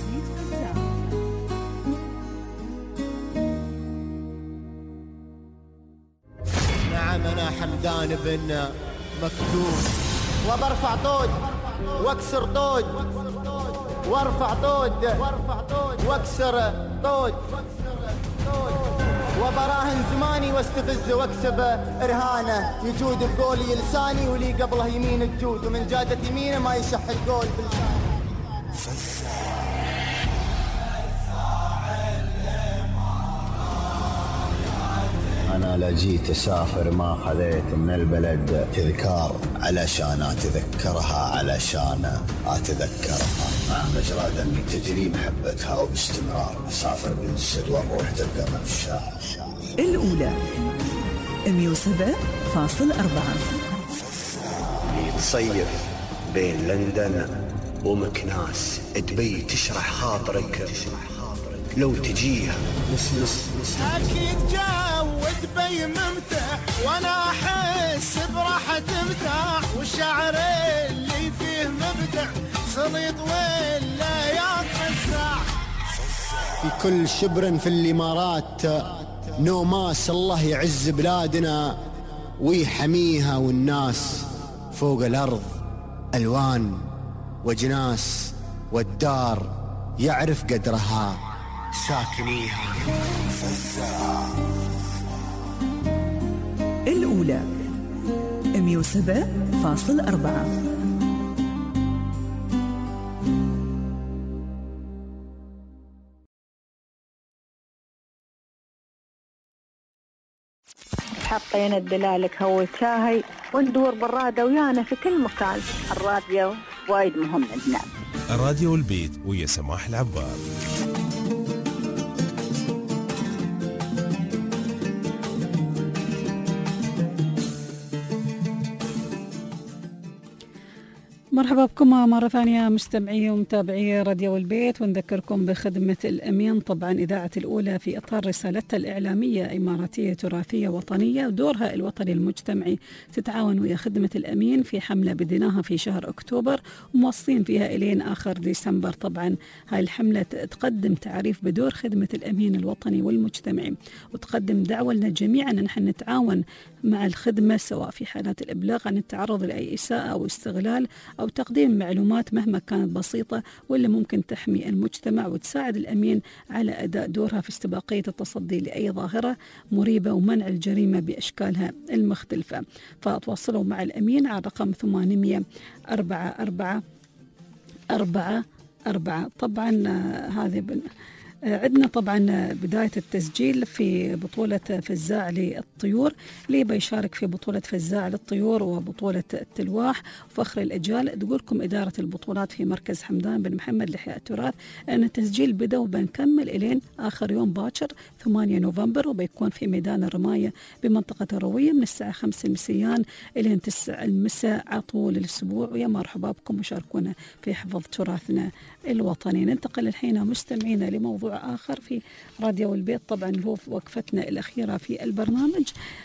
نعم أنا حمدان بن مكتوم، وبرفع طود واكسر طود، وارفع طود واكسر طود، وبراهن زماني واستفز واكسب ارهانه. يجود بقولي لساني ولي قبله يمين الجود، ومن جادة يمينه ما يشح القول بلساني. أنا لا جيت أسافر ما خذيت من البلد تذكار، علشان أتذكرها علشان أتذكرها. مع مجرى دمي تجري محبتها وباستمرار أسافر بالجسد وأروح تبقى من الشاعر. الأولى مية وسبعة فاصل أربعة. تصيف بين لندن ومكناس، دبي تشرح خاطرك لو تجيها. نس نس نس أكيد جو دبي ممتع، وأنا أحس براحة مرتاح، والشعر اللي فيه مبدع صليط ولا يتفزع. في كل شبر في الإمارات نوماس، الله يعز بلادنا ويحميها. والناس فوق الأرض ألوان وجناس، والدار يعرف قدرها ساكنيها. الأولى مية وسبعة فاصل أربعة. حاطين الدلالك هو شاهي وندور بالرادة ويانا في كل مكان. الراديو وايد مهم عندنا. راديو البيت ويا سماح العبار. مرحبا بكم مرة ثانية مستمعي ومتابعي راديو البيت، ونذكركم بخدمة الأمين طبعا إذاعة الأولى في إطار رسالتها الإعلامية إماراتية تراثية وطنية ودورها الوطني المجتمعي. تتعاون ويا خدمة الأمين في حملة بديناها في شهر أكتوبر ومواصلين فيها إلين آخر ديسمبر. طبعا هاي الحملة تقدم تعريف بدور خدمة الأمين الوطني والمجتمعي، وتقدم دعوة لنا جميعا أن نحن نتعاون مع الخدمة سواء في حالات الإبلاغ عن التعرض لأي إساءة أو استغلال أو تقديم معلومات مهما كانت بسيطة واللي ممكن تحمي المجتمع وتساعد الأمين على أداء دورها في استباقية التصدي لأي ظاهرة مريبة ومنع الجريمة بأشكالها المختلفة. فتواصلوا مع الأمين على رقم ثمانمية أربعة أربعة أربعة أربعة. طبعا هذه عندنا طبعا بداية التسجيل في بطولة فزاع للطيور اللي بيشارك في بطولة فزاع للطيور وبطولة التلواح وفخر الأجيال. تقولكم إدارة البطولات في مركز حمدان بن محمد لإحياء التراث أن التسجيل بدأ وبنكمل إلين آخر يوم باكر ثمانية نوفمبر، وبيكون في ميدان الرماية بمنطقة الروية من الساعة خمسة المسيان إلين تسعة المساء على طول الأسبوع. ويا مرحبا بكم وشاركونا في حفظ تراثنا الوطني. ننتقل الحين مستمعينا لموضوع آخر في راديو البيت، طبعا هو وقفتنا الأخيرة في البرنامج.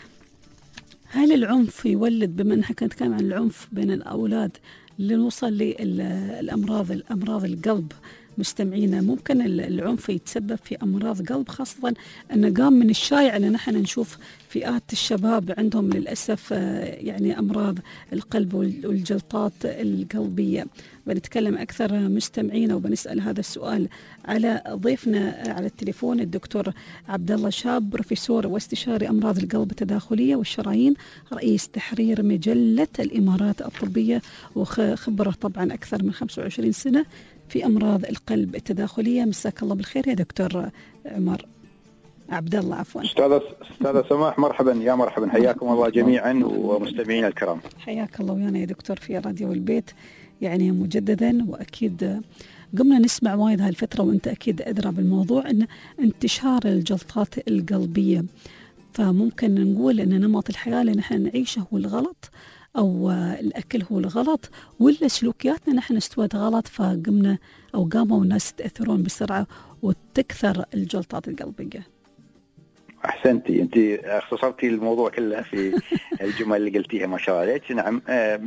هل العنف يولد، بما أنها كانت كان عن العنف بين الأولاد لنوصل للأمراض الأمراض القلب مستمعينا، ممكن العنف يتسبب في أمراض قلب، خاصة أن قام من الشائع أن نحن نشوف فئات الشباب عندهم للأسف يعني أمراض القلب والجلطات القلبية. بنتكلم أكثر مستمعينا وبنسأل هذا السؤال على ضيفنا على التليفون الدكتور عبد الله شاب، بروفيسور واستشاري أمراض القلب التداخلية والشرايين، رئيس تحرير مجلة الإمارات الطبية، وخبرة طبعا أكثر من خمسة وعشرين سنة في أمراض القلب التداخلية. مساك الله بالخير يا دكتور عمر عبد الله. عفوا استاذ استاذ سماح، مرحبا يا مرحبا، حياكم الله جميعا ومستمعينا الكرام. حياك الله ويانا يا دكتور في راديو البيت يعني مجددا. واكيد قمنا نسمع وايد هالفتره وانت اكيد ادرى بالموضوع ان انتشار الجلطات القلبيه، فممكن نقول ان نمط الحياه اللي نحن نعيشه هو الغلط أو الأكل هو الغلط، ولا سلوكياتنا نحن استوت غلط فقمنا أو قاموا الناس يتأثرون بسرعة وتكثر الجلطات القلبية. أحسنتي، أنت اختصرتي الموضوع كله في الجمل اللي قلتيها ما شاء الله عليك. نعم،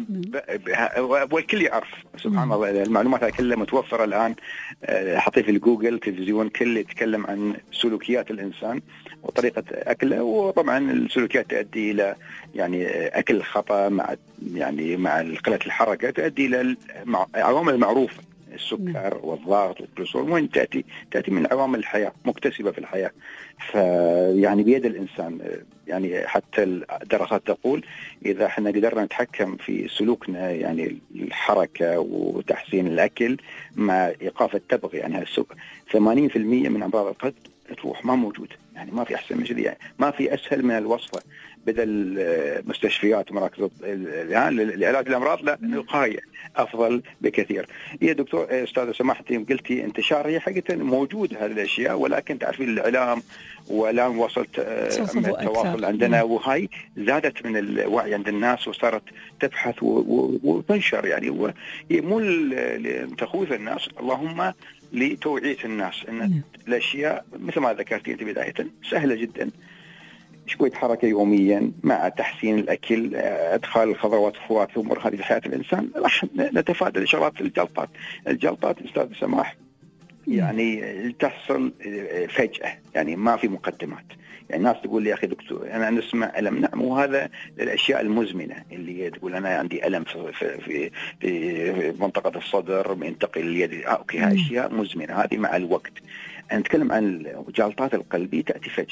والكل يعرف سبحان الله، المعلومات كلها متوفرة الآن. حطي في الجوجل تلفزيون كل يتكلم عن سلوكيات الإنسان وطريقة أكله، وطبعا السلوكيات تؤدي إلى يعني أكل خطأ مع يعني مع قلة الحركة تؤدي إلى عوامل معروفة، السكر والضغط والكوليسترول، وين تأتي تأتي من عوامل الحياة مكتسبة في الحياة. فيعني بيد الإنسان، يعني حتى الدراسات تقول إذا احنا قدرنا نتحكم في سلوكنا، يعني الحركة وتحسين الأكل مع إيقاف التبغ، يعني السكر، ثمانين بالمئة من أمراض القلب تروح، ما موجود. يعني ما في أحسن من كذا، يعني ما في أسهل من الوصفة. بدل مستشفيات ومراكز يعني لعلاج الأمراض، لا، الوقاية أفضل بكثير. يا دكتور أستاذ سماحتي قلتي انتشار، هي حقيقة موجود هذه الأشياء، ولكن تعرفين الإعلام والآن وصلت التواصل عندنا، وهاي زادت من الوعي عند الناس وصارت تبحث وتنشر. يعني مو لتخويف الناس، اللهم لتوعية الناس أن الأشياء مثل ما ذكرتي أنت بداية سهلة جدا. شوية حركة يوميا مع تحسين الأكل، إدخال الخضروات والفواكه وأمور هذه في حياة الإنسان، راح نتفادى إشارات الجلطات. الجلطات أستاذ سماح يعني تحصل فجأة، يعني ما في مقدمات. يعني الناس تقول لي يا أخي دكتور أنا نسمع ألم، نعم، وهذا الأشياء المزمنة اللي تقول أنا عندي ألم في في في منطقة الصدر ينتقل اليد، آه أوكي، هاي أشياء مزمنة، هذه مع الوقت. نتكلم عن الجلطات القلبية تأتي فجأة،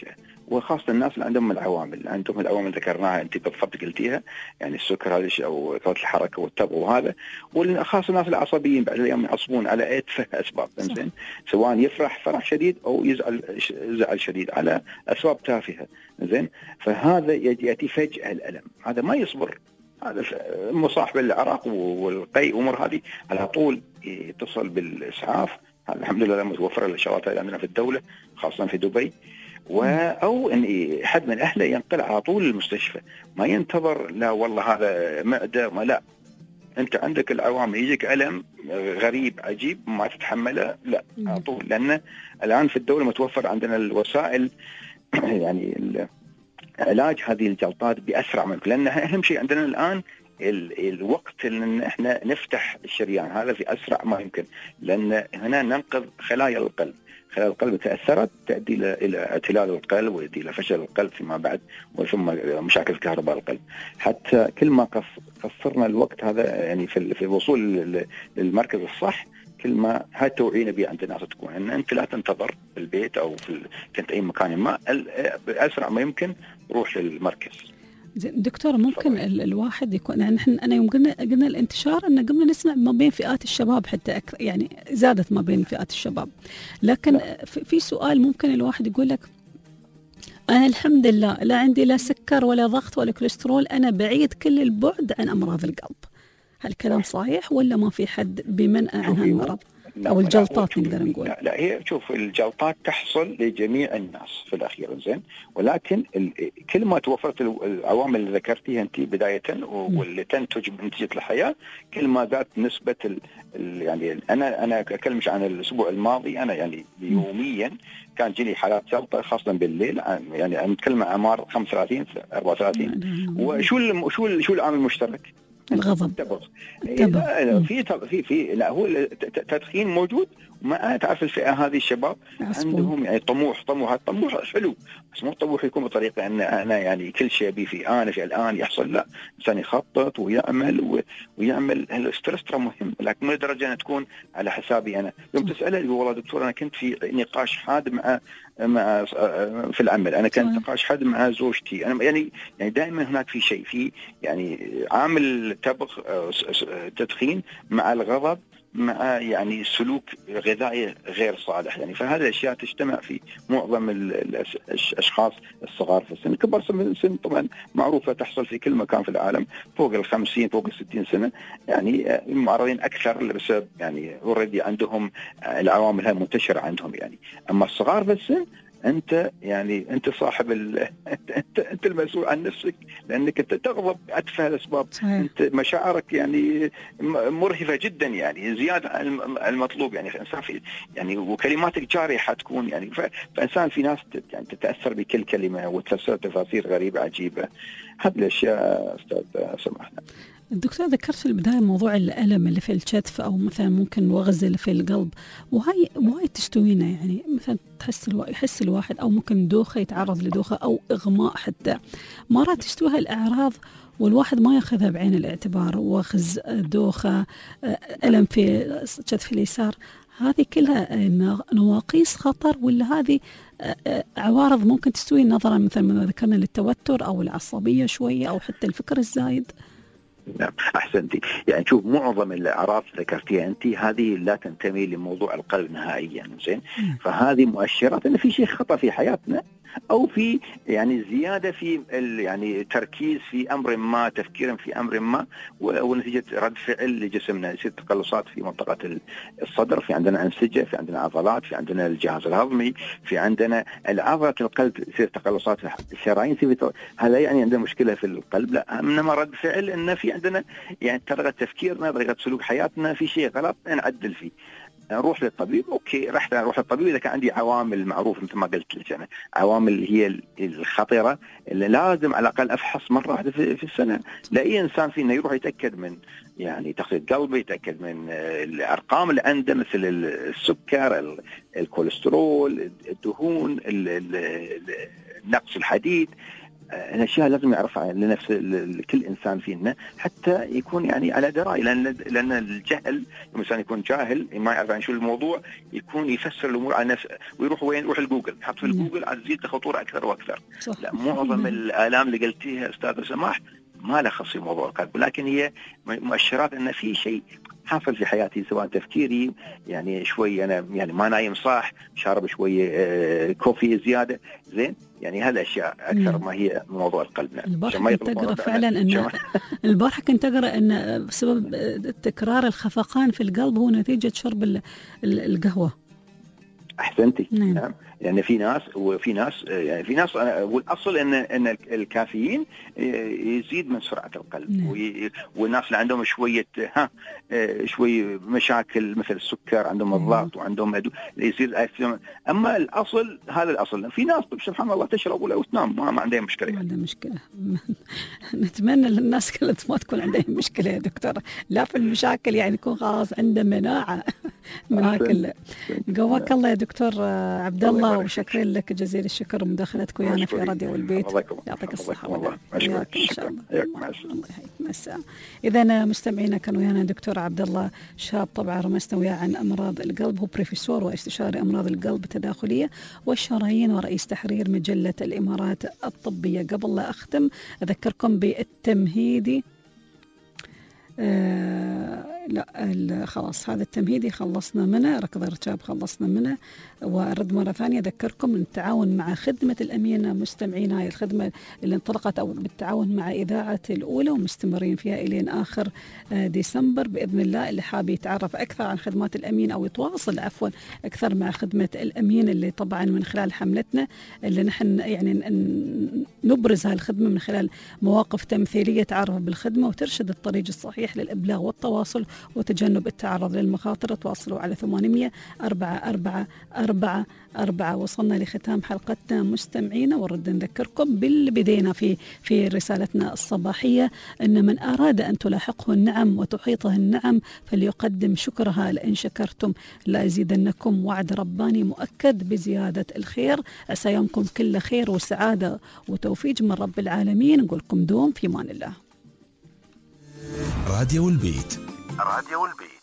وخاصة الناس اللي عندهم العوامل عندهم العوامل ذكرناها أنت بالضبط قلتيها، يعني السكر هذا الشيء أو قوة الحركة والتبغ وهذا، والخاصة الناس العصبيين بعد الأيام يعصبون على أتفه أسباب إنزين، سواء يفرح فرح شديد أو يزعل زعل شديد على أسباب تافهة إنزين، فهذا يأتي فجأة الألم، هذا ما يصبر، هذا مصاحب العرق والقيء أمور هذه على طول يتصل بالإسعاف. هذا الحمد لله متوفرة الإشارات عندنا في الدولة خاصة في دبي، و أو إن حد من أهله ينقل على طول للمستشفى، ما ينتظر لا والله هذا معدة ما لا، أنت عندك العوامل يجيك ألم غريب عجيب ما تتحمله لا على طول، لأن الآن في الدولة متوفر عندنا الوسائل يعني علاج هذه الجلطات بأسرع منك، لأن أهم شيء عندنا الآن ال الوقت ان احنا نفتح الشريان هذا في اسرع ما يمكن، لان هنا ننقذ خلايا القلب، خلايا القلب تاثرت تؤدي الى اعتلال القلب ويؤدي الى فشل القلب فيما بعد، وثم مشاكل كهرباء القلب. حتى كل ما قصرنا الوقت هذا يعني في في الوصول للمركز الصح، كل ما هاي التوعية نبي عند الناس تكون ان انت لا تنتظر في البيت او في كنت اي مكان ما، باسرع ما يمكن روح للمركز. دكتور ممكن ال الواحد يكون يعني نحن أنا يوم قلنا قلنا الانتشار أن قمنا نسمع ما بين فئات الشباب حتى أكثر، يعني زادت ما بين فئات الشباب، لكن في سؤال ممكن الواحد يقول لك أنا الحمد لله لا عندي لا سكر ولا ضغط ولا كوليسترول، أنا بعيد كل البعد عن أمراض القلب، هل الكلام صحيح ولا ما في حد بمنأى عن هالمرض أو الجلطات نقدر نقول؟ لا, لا هي شوف الجلطات تحصل لجميع الناس في الأخير زين، ولكن كل ما توفرت العوامل اللي ذكرتيها أنت بداية واللي تنتج نتيجة الحياة، كل ما زادت نسبة ال ال يعني أنا أنا أكلمش عن الأسبوع الماضي، أنا يعني يوميا كان جيني حالات جلطة خاصة بالليل، يعني أنا أتكلم عن أعمار خمسة وثلاثين أربعة وثلاثين، وشو شو شو العامل المشترك؟ الغضب. لا في في في لا هو التدخين موجود، ما تعرف الفئة هذه الشباب عندهم يعني طموح طموح الطموح حلو، بس مو طموح يكون بطريقة أن أنا يعني كل شيء بي في أنا في الآن يحصل، لا إنسان يخطط ويعمل ويعمل. الستريس ترى مهم، لكن من درجة أن تكون على حسابي أنا. يوم تسأله يقول والله دكتور أنا كنت في نقاش حاد مع مع في العمل، أنا كنت نقاش حاد مع زوجتي، أنا يعني يعني دائما هناك في شيء في يعني عامل تبغ تدخين مع الغضب مع يعني سلوك غذائي غير صالح، يعني فهذه الأشياء تجتمع في معظم الأشخاص الصغار في السن. كبار السن طبعا معروفة تحصل في كل مكان في العالم، فوق الخمسين فوق الستين سنة يعني معرضين أكثر بسبب يعني already عندهم العوامل هاي منتشرة عندهم يعني. أما الصغار في السن أنت يعني أنت صاحب ال... أنت أنت المسؤول عن نفسك، لأنك أنت تغضب أتفه الأسباب، أنت مشاعرك يعني مرهفة جدا يعني زيادة عن المطلوب، يعني إنسان في يعني وكلماتك جارحة تكون يعني ف... فإنسان في ناس يعني تتأثر بكل كلمة وتفسر تفاسير غريبة عجيبة. هذه الأشياء أستاذ سمحنا. الدكتور ذكرت في البداية موضوع الألم اللي في الكتف أو مثلا ممكن وغز اللي في القلب، وهاي وهاي تستوينا يعني مثلا تحس الوا... يحس الواحد أو ممكن دوخة يتعرض لدوخة أو إغماء، حتى مرات تستوي الأعراض والواحد ما يأخذها بعين الاعتبار، وغز دوخة ألم في كتف اليسار، هذه كلها نواقيس خطر ولا هذه عوارض ممكن تستوي نظرا مثلا ما ذكرنا للتوتر أو العصبية شوية أو حتى الفكر الزايد؟ نعم أحسنتي. يعني شوف معظم الأعراض ذكرتيها أنت هذه لا تنتمي لموضوع القلب نهائيا زين، فهذه مؤشرات أن في شيء خطأ في حياتنا أو في يعني زيادة في يعني تركيز في أمر ما، تفكير في أمر ما، ونتيجة رد فعل لجسمنا يصير تقلصات في منطقة الصدر، في عندنا أنسجة، في عندنا عضلات، في عندنا الجهاز الهضمي، في عندنا العضلة القلب يصير تقلصات، الشرايين تصير، هذا يعني عندنا مشكلة في القلب؟ لا، إنما رد فعل إن في عندنا يعني طريقة تفكيرنا طريقة سلوك حياتنا في شيء غلط نعدل فيه. نروح للطبيب، اوكي رحت اروح للطبيب اذا كان عندي عوامل معروفه مثل ما قلت لك انا، عوامل هي الخطيره اللي لازم على الاقل افحص مره واحده في السنه. لا اي انسان فينا يروح يتاكد من يعني تخطيط قلبي، يتاكد من الارقام اللي عنده مثل السكر، الكوليسترول، الدهون، نقص الحديد، الاشياء لازم يعرفها لنفس كل انسان فينا حتى يكون يعني على درايه، لان لان الجهل الانسان يكون جاهل ما يعرف عن شو الموضوع، يكون يفسر الامور على نفسه ويروح وين؟ يروح الجوجل، يحط في الجوجل عاد تزيد خطوره اكثر واكثر. صح. لا معظم الالام اللي قلتيها استاذ سماح ما لها خص في موضوع القلب، ولكن هي مؤشرات ان في شيء حاصل في حياتي، سواء تفكيري يعني شوي انا يعني ما نايم صح، شارب شوي آه كوفي زياده، زين يعني هذا اشياء اكثر ما هي موضوع القلب. البارحه كنت اقرا فعلا ان البارحه كنت اقرا ان بسبب تكرار الخفقان في القلب هو نتيجه شرب القهوه. احسنتي. نعم. نعم يعني في ناس وفي ناس يعني في ناس والاصل ان ان الكافيين يزيد من سرعه القلب. نعم. والناس اللي عندهم شويه ها شوي مشاكل مثل السكر، عندهم الضغط وعندهم يصير. اما الاصل هذا الاصل. في ناس سبحان الله تشرب ولا وتنام ما, ما عندهم مشكله. ما عندهم مشكله. نتمنى للناس كلها ما تكون عندهم مشكله يا دكتور، لا في المشاكل يعني يكون خلاص عنده مناعه من هاكل. قواك الله يا دكتور عبد الله، وشكرا لك جزيل الشكر ومداخلتك ويانا في راديو البيت. يعطيك الصحة والعافية إن شاء الله. الله يحييك مساء. إذا مستمعينا كان ويانا دكتور عبد الله شاب، طبعا رمسنا وياه عن أمراض القلب، هو بروفيسور واستشاري أمراض القلب التداخلية والشرايين ورئيس تحرير مجلة الإمارات الطبية. قبل لا أختم أذكركم بالتمهيدي. آه لا خلاص هذا التمهيدي خلصنا منه، ركض الرتاب خلصنا منه. وأرد مرة ثانية أذكركم التعاون مع خدمة الأمين مستمعين، هاي الخدمة اللي انطلقت أو بالتعاون مع إذاعة الأولى ومستمرين فيها إلين آخر ديسمبر بإذن الله. اللي حاب يتعرف أكثر عن خدمات الأمين أو يتواصل عفوا أكثر مع خدمة الأمين، اللي طبعا من خلال حملتنا اللي نحن يعني نبرز هاي الخدمة من خلال مواقف تمثيلية تعرف بالخدمة وترشد الطريق الصحيح للإبلاغ والتواصل وتجنب التعرض للمخاطر. تواصلوا على ثمانمية أربعة أربعة أربعة أربعة. وصلنا لختام حلقتنا مستمعينا، ورد نذكركم باللي بدينا في في رسالتنا الصباحية أن من أراد أن تلاحقه النعم وتحيطه النعم فليقدم شكرها، لئن شكرتم لأزيدنكم، وعد رباني مؤكد بزيادة الخير. عسى يومكم كل خير وسعادة وتوفيق من رب العالمين. نقولكم دوم في امان الله. راديو البيت. راديو البيت.